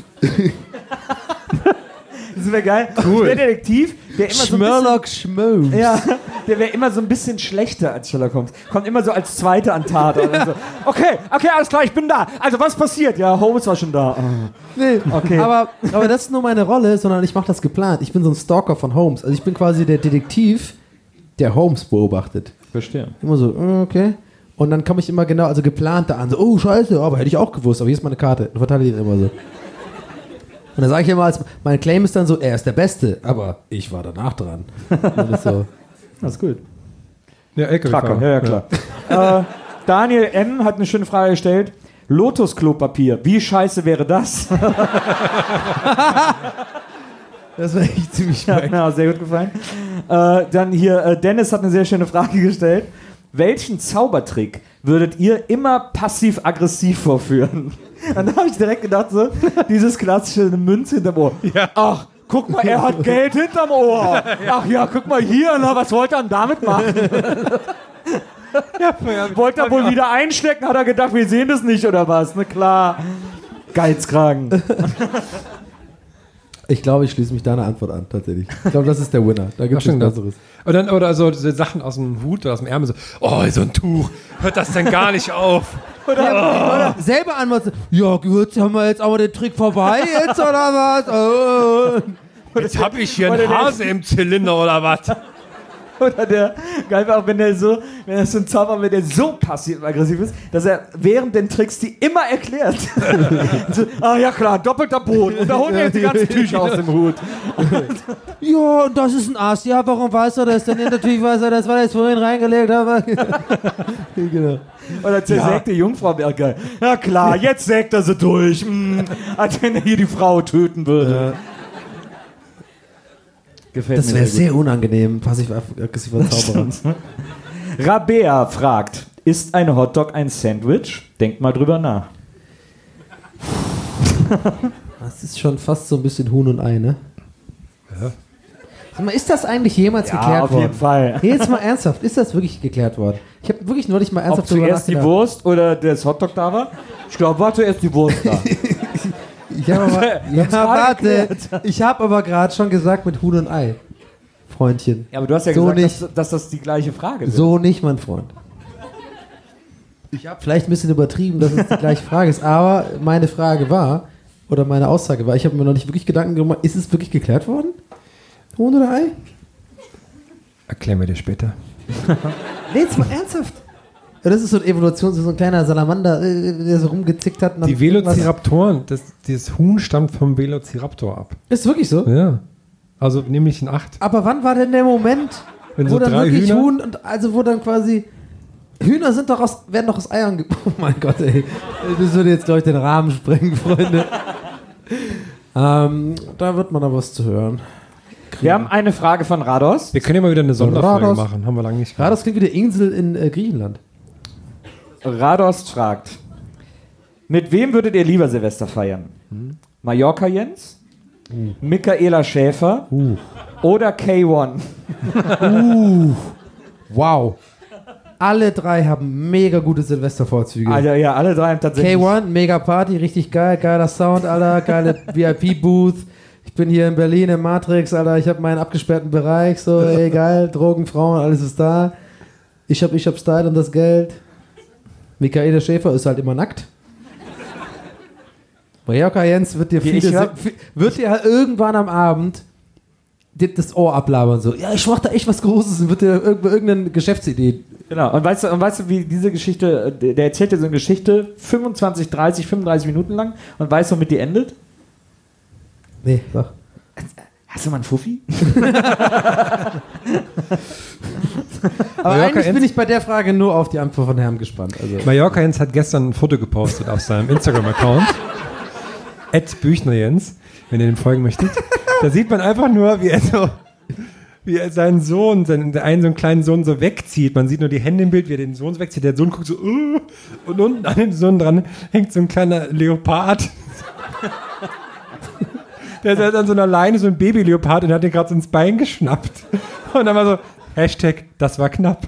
S6: Das wäre geil. Cool. Der Detektiv, der immer so ein
S1: Sherlock Schmoes.
S6: bisschen, ja, der wäre immer so ein bisschen schlechter als Sherlock Holmes. Kommt immer so als Zweiter an Tatort. Und so, okay, alles klar, ich bin da. Also was passiert? Ja, Holmes war schon da.
S1: Nee,
S6: Okay.
S1: aber das ist nur meine Rolle, sondern ich mache das geplant. Ich bin so ein Stalker von Holmes. Also ich bin quasi der Detektiv, der Holmes beobachtet.
S6: Verstehe.
S1: Immer so, okay. Und dann komme ich immer genau, also geplant da an, so, oh scheiße, aber hätte ich auch gewusst, aber hier ist meine Karte. Und verteile die dann immer so. Und dann sage ich immer, mein Claim ist dann so, er ist der Beste, aber ich war danach dran. Und das ist so.
S6: Das ist gut.
S2: Ja,
S6: Tracker, ja, klar. Daniel M. hat eine schöne Frage gestellt. Lotus-Klopapier, wie scheiße wäre das?
S1: Das wäre echt ziemlich
S6: Ja,
S1: wack.
S6: na, sehr gut gefallen. Dann hier, Dennis hat eine sehr schöne Frage gestellt. Welchen Zaubertrick würdet ihr immer passiv-aggressiv vorführen? Und da habe ich direkt gedacht, so, dieses klassische eine Münze hinterm Ohr.
S2: Ja.
S6: Ach, guck mal, er hat Geld hinterm Ohr. Ach ja, guck mal hier, na, was wollte er denn damit machen? Wollte er wohl wieder einstecken, hat er gedacht, wir sehen das nicht oder was? Na klar. Geizkragen.
S1: Ich glaube, ich schließe mich deiner Antwort an, tatsächlich. Ich glaube, das ist der Winner. Da gibt es nichts Besseres.
S2: Und dann, oder so diese Sachen aus dem Hut oder aus dem Ärmel, so, oh, so ein Tuch, hört das denn gar nicht auf?
S1: Oder selber antworten, ja gut, haben wir jetzt aber den Trick vorbei jetzt oder was? Oh.
S2: Jetzt hab ich hier einen Hase im Zylinder oder was?
S6: Oder der, geil war auch, wenn er so ein Zauberer, wenn der so passiv-aggressiv ist, dass er während den Tricks die immer erklärt. So, ah ja klar, doppelter Boden. Und da holt er jetzt die ganzen Tücher aus dem Hut.
S1: Ja, und das ist ein Ass. Ja, warum weiß er das denn? Ja, natürlich weiß er das, weil er es vorhin reingelegt hat. Genau.
S6: Oder zersägt die Jungfrau, ja geil. Na klar, jetzt sägt er sie durch. Als wenn er hier die Frau töten würde.
S3: Gefällt
S1: Das
S3: mir
S1: wäre
S3: sehr
S1: sehr unangenehm, passiv-aggressiver Zauberer.
S3: gut. Rabea fragt, ist ein Hotdog ein Sandwich? Denkt mal drüber nach.
S1: Das ist schon fast so ein bisschen Huhn und Ei, ne?
S2: Ja.
S1: Sag mal, ist das eigentlich jemals
S3: Ja,
S1: geklärt
S3: auf
S1: worden?
S3: jeden Fall.
S1: Nee, jetzt mal ernsthaft, ist das wirklich geklärt worden? Ich habe wirklich neulich mal
S3: Ob
S1: ernsthaft drüber
S3: zuerst die
S1: nachgedacht.
S3: Wurst oder das Hotdog da war? Ich glaube, war zuerst die Wurst da.
S1: Ich habe aber, ja, warte, ich habe aber gerade schon gesagt mit Huhn und Ei, Freundchen.
S3: Ja, aber du hast ja
S1: So
S3: gesagt,
S1: nicht.
S3: dass das die gleiche Frage ist.
S1: So nicht, mein Freund. Ich habe vielleicht ein bisschen übertrieben, dass es die gleiche Frage ist, aber meine Frage war, oder meine Aussage war, ich habe mir noch nicht wirklich Gedanken gemacht, ist es wirklich geklärt worden? Huhn oder Ei?
S2: Erklären wir dir später.
S1: Nee, jetzt mal ernsthaft. Ja, das ist so ein so ein kleiner Salamander, der so rumgezickt hat. Und dann
S2: Die Velociraptoren, das Huhn stammt vom Velociraptor ab.
S1: Ist wirklich so?
S2: Ja. Also nämlich in 8.
S1: Aber wann war denn der Moment,
S2: Wenn
S1: wo
S2: so
S1: dann
S2: 3
S1: wirklich
S2: Hühner-
S1: Huhn und also wo dann quasi Hühner sind werden doch aus Eiern oh mein Gott, ey. Das würde jetzt, glaube ich, den Rahmen sprengen, Freunde. Da wird man da was zu hören.
S3: Wir haben eine Frage von Rados.
S2: Wir können ja mal wieder eine Sonderfolge
S1: Rados.
S2: machen. Haben wir lange nicht
S1: Ja, das klingt wie der Insel in Griechenland.
S3: Rados fragt, mit wem würdet ihr lieber Silvester feiern? Mallorca Jens? Michaela Schäfer? Oder K1?
S1: Wow. Alle drei haben mega gute Silvestervorzüge.
S3: Also ja, alle drei haben tatsächlich...
S1: K1, mega Party, richtig geil, geiler Sound, Alter, geile VIP-Booth. Ich bin hier in Berlin im Matrix, Alter, ich habe meinen abgesperrten Bereich, so, ey, geil, Drogen, Frauen, alles ist da. Ich hab Style und das Geld. Michaela Schäfer ist halt immer nackt. Mallorca Jens wird dir wird dir halt irgendwann am Abend das Ohr ablabern, so, ja, ich mach da echt was Großes und wird dir irgendeine Geschäftsidee.
S3: Genau, und weißt du, wie diese Geschichte, der erzählt dir so eine Geschichte 25, 30, 35 Minuten lang und weißt du, womit die endet?
S1: Nee, sag.
S3: Hast du mal einen Fuffi?
S1: Aber
S2: Mallorca
S1: eigentlich
S2: Jens-
S1: bin ich bei der Frage nur auf die Antwort von Herrn gespannt. Also.
S2: Mallorca Jens hat gestern ein Foto gepostet auf seinem Instagram-Account. @BüchnerJens, wenn ihr dem folgen möchtet. Da sieht man einfach nur, wie er seinen Sohn, so einen kleinen Sohn so wegzieht. Man sieht nur die Hände im Bild, wie er den Sohn wegzieht. Der Sohn guckt so, und unten an dem Sohn dran hängt so ein kleiner Leopard. Der ist halt an so einer Leine, so ein Baby-Leopard, und hat den gerade so ins Bein geschnappt. Und dann war so, Hashtag, das war knapp.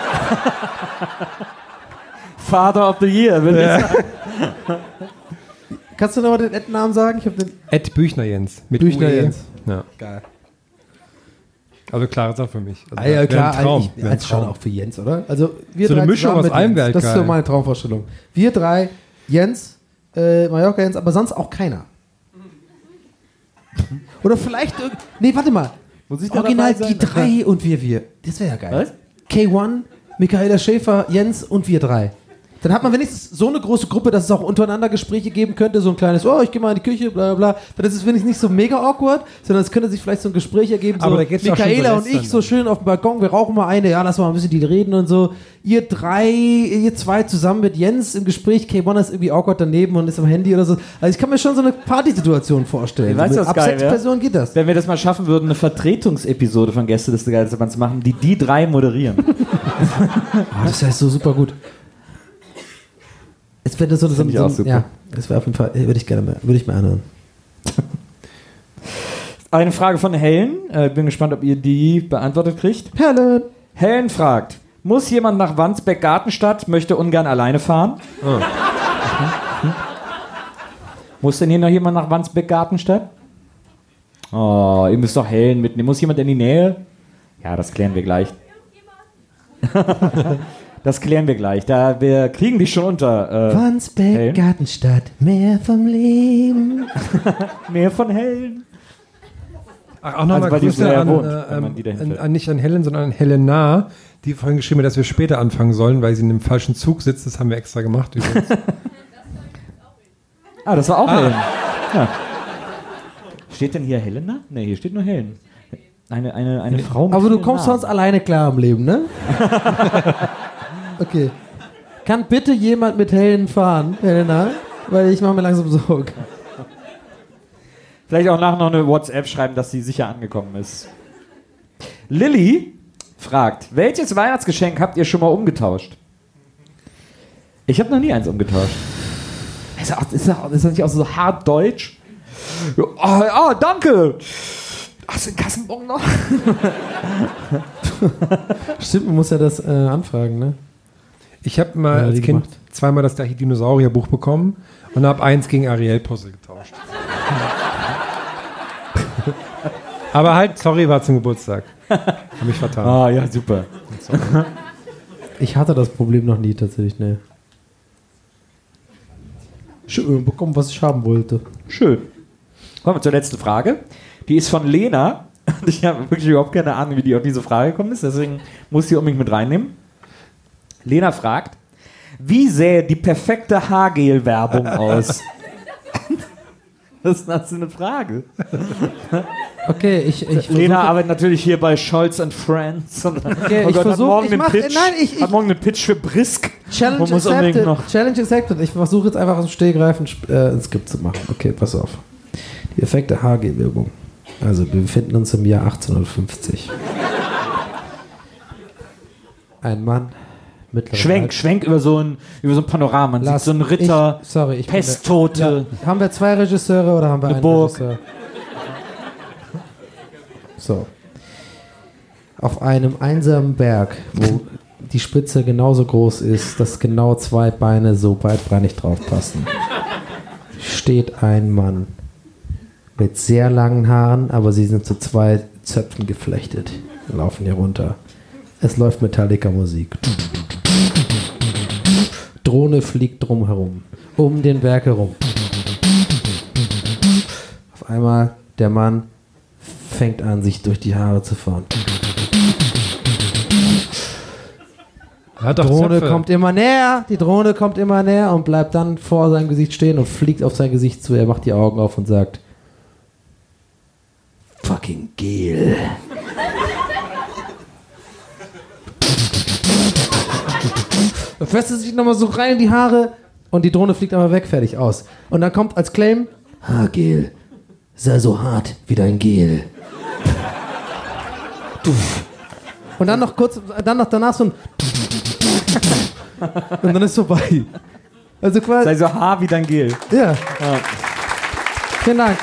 S3: Father of the Year, will ich sagen.
S1: Kannst du noch mal den Ad-Namen sagen? Ich habe den
S2: @BüchnerJens. Mit
S1: BüchnerJens.
S2: UE. Ja.
S1: Geil.
S2: Also klare Sache für mich. Also
S1: Ah, ja,
S2: wär
S1: klar,
S2: ein Traum.
S1: eigentlich
S2: Wär ein
S1: als schon
S2: Traum.
S1: auch für Jens, oder? Also wir
S2: So eine
S1: drei
S2: Mischung
S1: zusammen
S2: aus
S1: mit
S2: allem
S1: Jens.
S2: wär
S1: Das ist so
S2: geil.
S1: meine Traumvorstellung. Wir drei, Jens, Mallorca Jens, aber sonst auch keiner. Oder vielleicht, nee, warte mal.
S3: Muss ich da
S1: Original
S3: dabei sein?
S1: die drei und wir. Das wäre ja geil.
S3: Was?
S1: K1, Michaela Schäfer, Jens und wir drei. Dann hat man wenigstens so eine große Gruppe, dass es auch untereinander Gespräche geben könnte, so ein kleines, oh, ich gehe mal in die Küche, bla bla bla. Dann ist es wenigstens nicht so mega awkward, sondern es könnte sich vielleicht so ein Gespräch ergeben, so
S2: Aber da geht's doch schon
S1: Michaela
S2: so
S1: und ich
S2: lästern
S1: so
S2: dann.
S1: schön auf dem Balkon, wir rauchen mal eine, ja, lass mal ein bisschen die reden und so. Ihr zwei zusammen mit Jens im Gespräch, K1 ist irgendwie awkward daneben und ist am Handy oder so. Also ich kann mir schon so eine Partysituation vorstellen.
S3: Weißt du,
S1: So
S3: was
S1: ab
S3: geil
S1: 6
S3: wär?
S1: Personen geht das.
S3: Wenn wir das mal schaffen würden, eine Vertretungsepisode von Gästeliste Geistermann zu machen, die drei moderieren.
S1: Oh, das heißt so super gut. Es wäre so
S3: Find ich auch super.
S1: Ja, das wäre auf jeden Fall, würde ich mir anhören.
S3: Eine Frage von Helen. Bin gespannt, ob ihr die beantwortet kriegt.
S1: Helen!
S3: Helen fragt, muss jemand nach Wandsbek-Gartenstadt, möchte ungern alleine fahren? Muss denn hier noch jemand nach Wandsbek-Gartenstadt? Oh, ihr müsst doch Helen mitnehmen. Muss jemand in die Nähe? Ja, das klären wir gleich. Das klären wir gleich. Wir kriegen dich schon unter.
S1: Wandsbek,
S3: Helen?
S1: Gartenstadt, mehr vom Leben.
S3: Mehr von Helen.
S2: Ach, auch nochmal
S3: Also, weil die
S2: Grüße
S3: so ja
S2: an,
S3: wohnt, wenn man die dahin fährt.
S2: nicht an Helen, sondern an Helena, die vorhin geschrieben hat, dass wir später anfangen sollen, weil sie in dem falschen Zug sitzt. Das haben wir extra gemacht übrigens.
S3: Ah, das war auch Helen. Ja. Steht denn hier Helena? Ne, hier steht nur Helen. Eine Frau mit
S1: Aber du
S3: vielen
S1: kommst
S3: Namen.
S1: sonst alleine klar im Leben, ne? Okay. Kann bitte jemand mit Helen fahren, Helena? Weil ich mache mir langsam Sorgen.
S3: Vielleicht auch nachher noch eine WhatsApp schreiben, dass sie sicher angekommen ist.
S6: Lilly fragt, welches Weihnachtsgeschenk habt ihr schon mal umgetauscht? Ich habe noch nie eins umgetauscht. Ist das nicht auch so hart deutsch? Danke. Hast du den Kassenbon noch?
S1: Stimmt, man muss ja das anfragen, ne?
S2: Ich habe mal als Kind zweimal das gleiche Dinosaurierbuch bekommen und habe eins gegen Ariel-Puzzle getauscht. Aber halt, sorry, war zum Geburtstag. Hab mich vertan.
S6: Ah, ja, super.
S1: Ich hatte das Problem noch nie tatsächlich, ne. Schön bekommen, was ich haben wollte.
S6: Schön. Kommen wir zur letzten Frage. Die ist von Lena. Ich habe wirklich überhaupt keine Ahnung, wie die auf diese Frage gekommen ist, deswegen muss ich sie unbedingt mit reinnehmen. Lena fragt, wie sähe die perfekte Haargel-Werbung aus? Was ist das für eine Frage?
S1: Okay, ich
S6: Lena arbeitet natürlich hier bei Scholz & Friends.
S1: Okay, ich versuche,
S6: hat morgen einen Pitch für Brisk.
S1: Challenge accepted. Ich versuche jetzt einfach aus dem Stehgreifen ein Skript zu machen. Okay, pass auf. Die perfekte Haargel-Werbung. Also, wir befinden uns im Jahr 1850. Ein Mann,
S6: Schwenk über so ein Panorama. Man sieht so einen Ritter, Pesttote.
S1: Ja, haben wir 2 Regisseure oder haben wir einen
S6: Burg.
S1: Regisseur? So. Auf einem einsamen Berg, wo die Spitze genauso groß ist, dass genau 2 Beine so breitbeinig drauf passen, steht ein Mann mit sehr langen Haaren, aber sie sind zu 2 Zöpfen geflechtet und laufen hier runter. Es läuft Metallica-Musik. Drohne fliegt drumherum, um den Berg herum. Auf einmal, der Mann fängt an, sich durch die Haare zu fahren. Die Drohne kommt immer näher, und bleibt dann vor seinem Gesicht stehen und fliegt auf sein Gesicht zu. Er macht die Augen auf und sagt: Fucking Gel. Da fässt er sich nochmal so rein in die Haare und die Drohne fliegt einmal weg, fertig, aus. Und dann kommt als Claim: Haargel, sei so hart wie dein Gel. Und dann noch kurz, danach so ein und dann ist vorbei. Also quasi.
S6: Sei so hart wie dein Gel.
S1: Ja. Vielen Dank.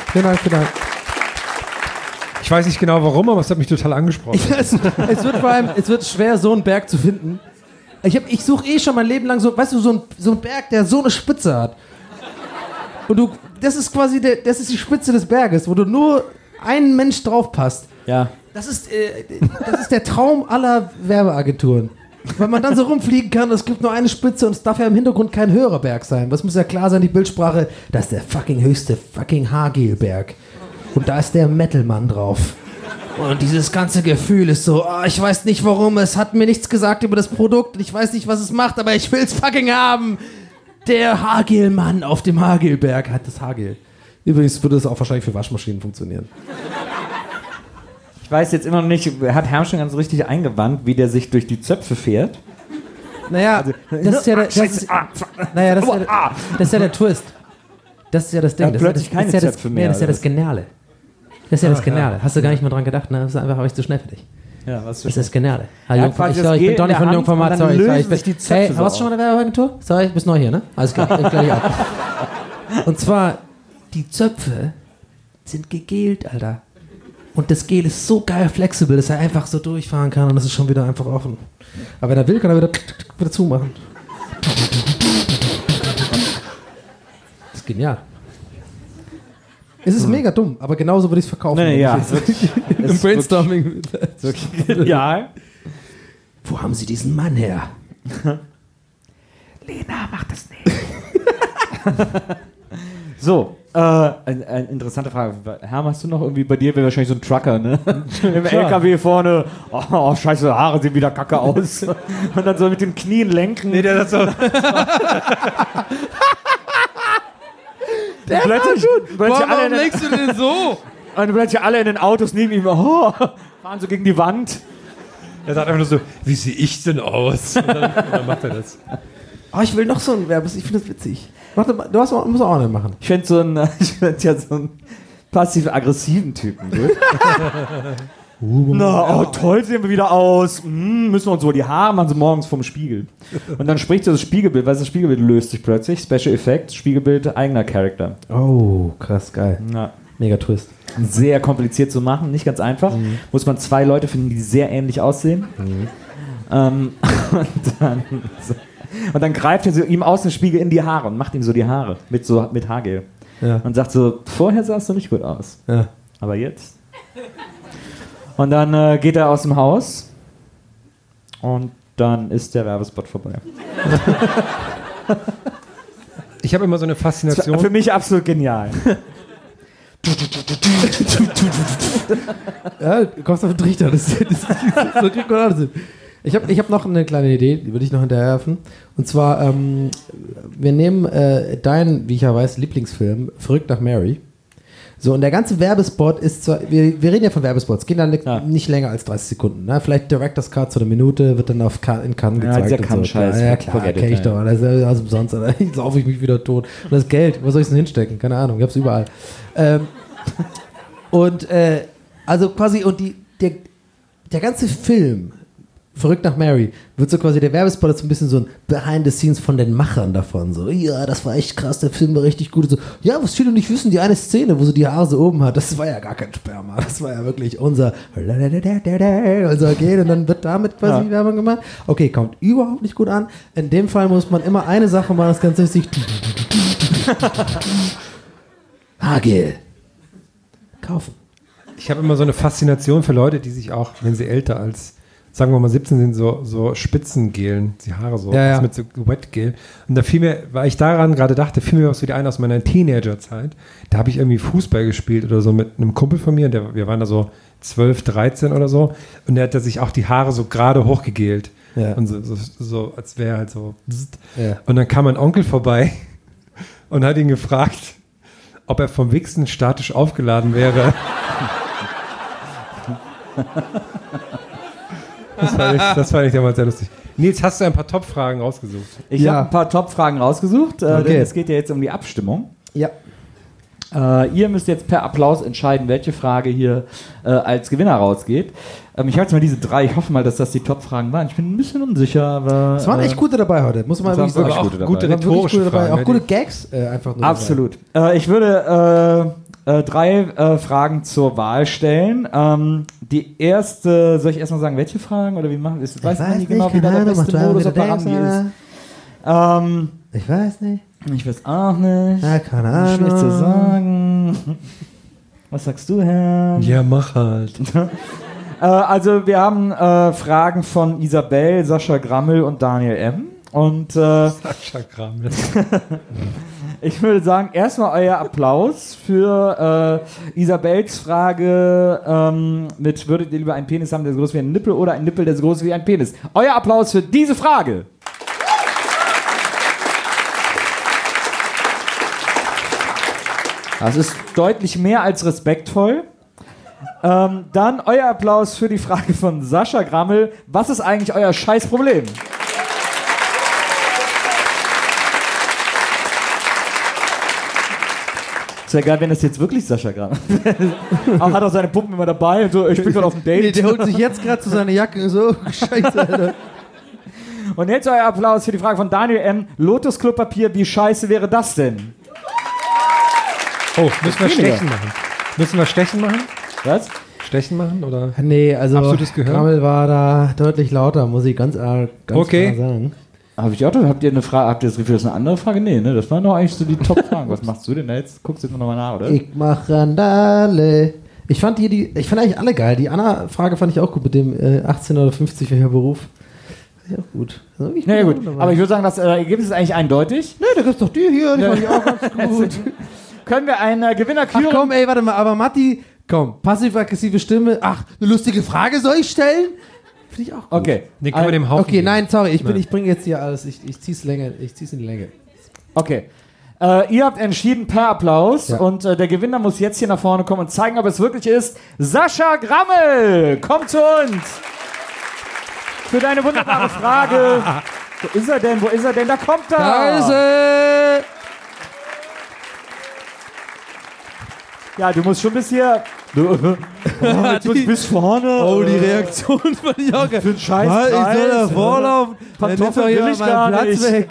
S2: Ich weiß nicht genau warum, aber es hat mich total angesprochen.
S1: Es wird schwer, so einen Berg zu finden. Ich suche schon mein Leben lang so, weißt du, so ein Berg, der so eine Spitze hat. Und das ist quasi die Spitze des Berges, wo du nur ein Mensch drauf passt.
S6: Ja.
S1: Das ist der Traum aller Werbeagenturen. Weil man dann so rumfliegen kann, es gibt nur eine Spitze und es darf ja im Hintergrund kein höherer Berg sein. Das muss ja klar sein, die Bildsprache, das ist der fucking höchste fucking Haargelberg. Und da ist der Metal-Mann drauf. Und dieses ganze Gefühl ist so, ich weiß nicht warum, es hat mir nichts gesagt über das Produkt, ich weiß nicht, was es macht, aber ich will's fucking haben. Der Haargelmann auf dem Haargelberg hat das Haargel. Übrigens würde es auch wahrscheinlich für Waschmaschinen funktionieren.
S6: Ich weiß jetzt immer noch nicht, hat Herm schon ganz richtig eingewandt, wie der sich durch die Zöpfe fährt.
S1: Naja, das ist ja der Twist. Das ist ja das Ding.
S6: Das ist ja
S1: das Geniale. Das ist ja das Geniale. Hast du gar nicht mehr dran gedacht, ne? Das ist einfach, habe ich zu schnell für dich.
S6: Ja, was
S1: das ist das Geniale.
S6: Ich bin doch nicht von Jungformat, sorry.
S1: Hey, warst du schon mal in der Werbeagentur? Sorry, ich bin neu hier, ne? Alles klar, ich gleich ab. Und zwar, die Zöpfe sind gegelt, Alter. Und das Gel ist so geil flexibel, dass er einfach so durchfahren kann und das ist schon wieder einfach offen. Aber wenn er will, kann er wieder zumachen. Das ist genial. Es ist mega dumm, aber genauso würde ich es verkaufen.
S6: Nee, ja.
S1: Im Brainstorming.
S6: Ja.
S1: Wo haben Sie diesen Mann her?
S6: Lena, mach das nicht. So, eine interessante Frage. Herr, hast du noch irgendwie, bei dir wäre wahrscheinlich so ein Trucker, ne? Im LKW vorne, oh, scheiße, Haare sehen wieder kacke aus. Und dann so mit den Knien lenken. Nee, der das so...
S1: Der
S6: plötzlich,
S1: warum legst du den so?
S6: Und plötzlich alle in den Autos neben ihm, fahren so gegen die Wand.
S2: Er sagt einfach nur so, wie sehe ich denn aus? Und dann macht er das.
S1: Oh, ich will noch so ein Werbes, ich finde das witzig. Warte, musst auch nicht machen.
S6: Ich fände so einen passiv-aggressiven Typen gut.
S3: Na, oh, toll sehen wir wieder aus. Müssen wir uns wohl die Haare machen, so morgens vom Spiegel. Und dann spricht so das Spiegelbild, weil das Spiegelbild löst sich plötzlich. Special Effect, Spiegelbild, eigener Charakter.
S1: Oh, krass, geil.
S3: Ja.
S1: Mega Twist.
S3: Sehr kompliziert zu machen, nicht ganz einfach. Muss man 2 Leute finden, die sehr ähnlich aussehen. Und dann greift er so ihm aus dem Spiegel in die Haare und macht ihm so die Haare mit Haargel.
S1: Ja.
S3: Und sagt so, vorher sahst du nicht gut aus.
S1: Ja.
S3: Aber jetzt? Und dann geht er aus dem Haus und dann ist der Werbespot vorbei.
S2: Ich habe immer so eine Faszination.
S3: Für mich absolut genial.
S1: Ja, du kommst auf den Trichter. So kriegt man alles hin. Ich hab noch eine kleine Idee, die würde ich noch hinterherwerfen. Und zwar, wir nehmen deinen, wie ich ja weiß, Lieblingsfilm, Verrückt nach Mary. So, und der ganze Werbespot ist zwar, wir reden ja von Werbespots, gehen dann nicht länger als 30 Sekunden. Ne? Vielleicht Director's Cut so eine Minute, wird dann in Cannes gezeigt.
S3: dieser
S1: und
S3: Cannes-Scheiß.
S1: So. Ja, klar, kenn ich doch. Das ist alles umsonst. Jetzt laufe ich mich wieder tot. Und das Geld, wo soll ich es denn hinstecken? Keine Ahnung, ich hab's überall. Also quasi, und der ganze Film, Verrückt nach Mary, wird so quasi, der Werbespot ist so ein bisschen so ein Behind the Scenes von den Machern davon. So, ja, das war echt krass, der Film war richtig gut. So, ja, was viele nicht wissen, die eine Szene, wo sie die Haare so oben hat, das war ja gar kein Sperma. Das war ja wirklich unser Gehen und dann wird damit quasi Werbung gemacht. Okay, kommt überhaupt nicht gut an. In dem Fall muss man immer eine Sache machen, das Ganze sich Haargel kaufen.
S2: Ich habe immer so eine Faszination für Leute, die sich auch, wenn sie älter als, sagen wir mal 17 sind, so Spitzengelen, die Haare so, mit so Wetgel. Und da fiel mir, weil ich daran gerade dachte, fiel mir was wieder ein aus meiner Teenagerzeit. Da habe ich irgendwie Fußball gespielt oder so mit einem Kumpel von mir, wir waren da so 12, 13 oder so. Und der hat sich auch die Haare so gerade hochgegelt. Ja. Und so als wäre halt so. Ja. Und dann kam mein Onkel vorbei und hat ihn gefragt, ob er vom Wichsen statisch aufgeladen wäre. Das fand ich damals sehr lustig. Nils, hast du ein paar Top-Fragen rausgesucht?
S3: Ich habe ein paar Top-Fragen rausgesucht, denn es geht ja jetzt um die Abstimmung.
S1: Ja.
S3: Ihr müsst jetzt per Applaus entscheiden, welche Frage hier als Gewinner rausgeht. Ich habe jetzt mal diese 3, ich hoffe mal, dass das die Top-Fragen waren. Ich bin ein bisschen unsicher, aber...
S1: Es waren echt gute dabei heute, muss man wirklich sagen.
S2: Auch gute rhetorische Fragen.
S1: Auch gute Gags einfach nur.
S3: Absolut. Ich würde 3 Fragen zur Wahl stellen. Die erste, soll ich erstmal sagen, welche Fragen? Oder wie machen wir es? Ich weiß nicht genau, wie da der beste Modus operandi ist.
S1: Ich weiß nicht.
S3: Ich weiß auch nicht.
S1: Ja, keine Ahnung.
S3: Schlecht zu sagen. Was sagst du, Herr?
S2: Ja, mach halt.
S3: Also wir haben Fragen von Isabel, Sascha Grammel und Daniel M. Und
S2: Sascha Grammel.
S3: Ich würde sagen, erstmal euer Applaus für Isabels Frage mit würdet ihr lieber einen Penis haben, der so groß wie ein Nippel oder einen Nippel, der so groß wie ein Penis? Euer Applaus für diese Frage. Das ist deutlich mehr als respektvoll. Dann euer Applaus für die Frage von Sascha Grammel. Was ist eigentlich euer Scheißproblem? Es wäre geil, wenn das jetzt wirklich Sascha Grammel auch hat auch seine Pumpen immer dabei und so, ich bin gerade auf dem Date.
S1: Nee, der holt sich jetzt gerade zu seiner Jacke so. Scheiße, Alter.
S3: Und jetzt euer Applaus für die Frage von Daniel M. Lotus-Klopapier, wie scheiße wäre das denn?
S2: Oh, müssen wir Stechen machen? Müssen wir Stechen machen?
S3: Was?
S2: Stechen machen, oder?
S1: Nee, also
S2: absolutes Gehör?
S1: Grammel war da deutlich lauter, muss ich ganz klar sagen.
S3: Habt ihr eine Frage, habt ihr das Gefühl, das ist eine andere Frage? Nee, ne? Das waren doch eigentlich so die Top-Fragen. Was machst du denn da jetzt? Guckst du jetzt nochmal nach, oder?
S1: Ich mach Randale. Ich fand eigentlich alle geil. Die Anna-Frage fand ich auch gut mit dem 18 oder 50 welcher Beruf. Ja, gut. Also
S3: ja, gut. Aber ich würde sagen, das Ergebnis ist eigentlich eindeutig.
S1: Nee, da gibt's doch die hier, die fand ich auch ganz gut.
S3: Können wir einen Gewinner küren?
S1: Ach komm, ey, warte mal, aber Matti, komm, passiv-aggressive Stimme. Ach, eine lustige Frage soll ich stellen? Finde ich auch gut.
S3: Okay.
S2: Den können wir dem Haufen
S1: geben. Nein, sorry, ich bringe jetzt hier alles, ich zieh's in die Länge.
S3: Okay. Ihr habt entschieden per Applaus und der Gewinner muss jetzt hier nach vorne kommen und zeigen, ob es wirklich ist. Sascha Grammel, komm zu uns. Für deine wunderbare Frage. Wo ist er denn? Da kommt er.
S1: Da ist er.
S8: Ja, du musst schon bis hier. Bis vorne.
S1: Oh, die Reaktion von Jocke.
S8: Für einen Scheiß
S1: Was, ich soll da
S8: Preis.
S1: vorlaufen? Dann nimmt doch
S8: Pantoffeln will
S1: jemand
S8: ich gar
S1: meinen Platz
S8: nicht.
S1: weg.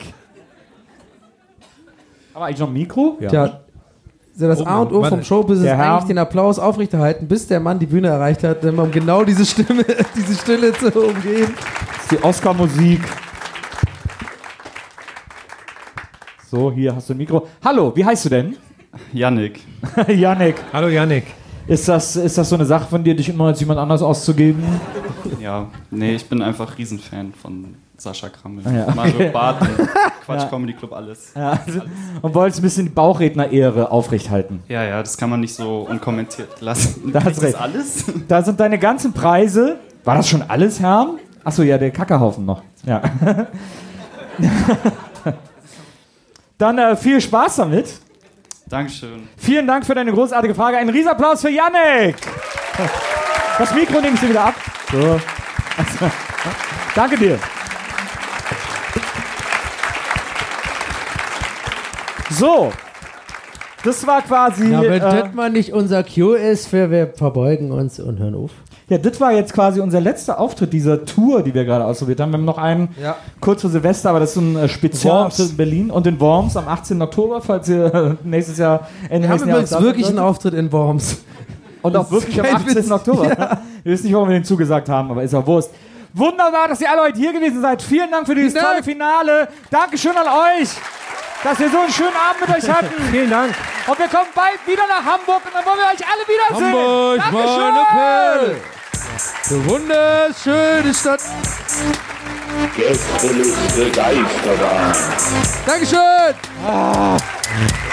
S8: Aber eigentlich noch ein Mikro? Ja.
S1: Tja, so das A und O vom Showbusiness ist
S8: Der Herr-
S1: eigentlich den Applaus aufrechterhalten, bis der Mann die Bühne erreicht hat, um genau diese Stimme, diese Stille zu umgehen.
S8: Das ist die Oscar-Musik. So, hier hast du ein Mikro. Hallo, wie heißt du denn?
S9: Yannick.
S8: Yannick.
S2: Hallo Yannick.
S8: Ist das so eine Sache von dir, dich immer als jemand anders auszugeben?
S9: Ja, nee, ich bin einfach Riesenfan von Sascha Krammel.
S8: Ja.
S9: Mario Barth, Quatsch Comedy Club, alles.
S8: Ja, und wolltest ein bisschen die Bauchredner-Ehre aufrechthalten.
S9: Ja, das kann man nicht so unkommentiert lassen.
S8: Da hast
S9: Ist
S8: recht.
S9: das alles?
S8: Da sind deine ganzen Preise. War das schon alles, Herr? Achso, ja, der Kackerhaufen noch. Ja. Dann viel Spaß damit.
S9: Dankeschön.
S8: Vielen Dank für deine großartige Frage. Ein Riesenapplaus für Yannick. Das Mikro nehme ich dir wieder ab. So. Also, danke dir. So. Das war quasi...
S1: Ja, wenn das mal nicht unser Cue ist, für wir verbeugen uns und hören auf.
S8: Ja, das war jetzt quasi unser letzter Auftritt dieser Tour, die wir gerade ausprobiert haben. Wir haben noch einen kurz vor Silvester, aber das ist so ein Spezialauftritt in Berlin und in Worms am 18. Oktober, falls ihr nächstes Jahr
S1: Wir haben übrigens wirklich einen Auftritt in Worms.
S8: Und auch wirklich am
S1: kein
S8: 18.
S1: Witz.
S8: Oktober.
S1: Ja.
S8: Wir wissen nicht, warum wir den zugesagt haben, aber ist auch Wurst. Wunderbar, dass ihr alle heute hier gewesen seid. Vielen Dank für dieses tolle Finale. Dankeschön an euch, dass wir so einen schönen Abend mit euch hatten.
S2: Vielen Dank.
S8: Und wir kommen bald wieder nach Hamburg und dann wollen wir euch alle wiedersehen.
S1: Hamburg, meine Perle. Eine wunderschöne Stadt.
S5: Gästeliste Geisterbahn.
S1: Dankeschön.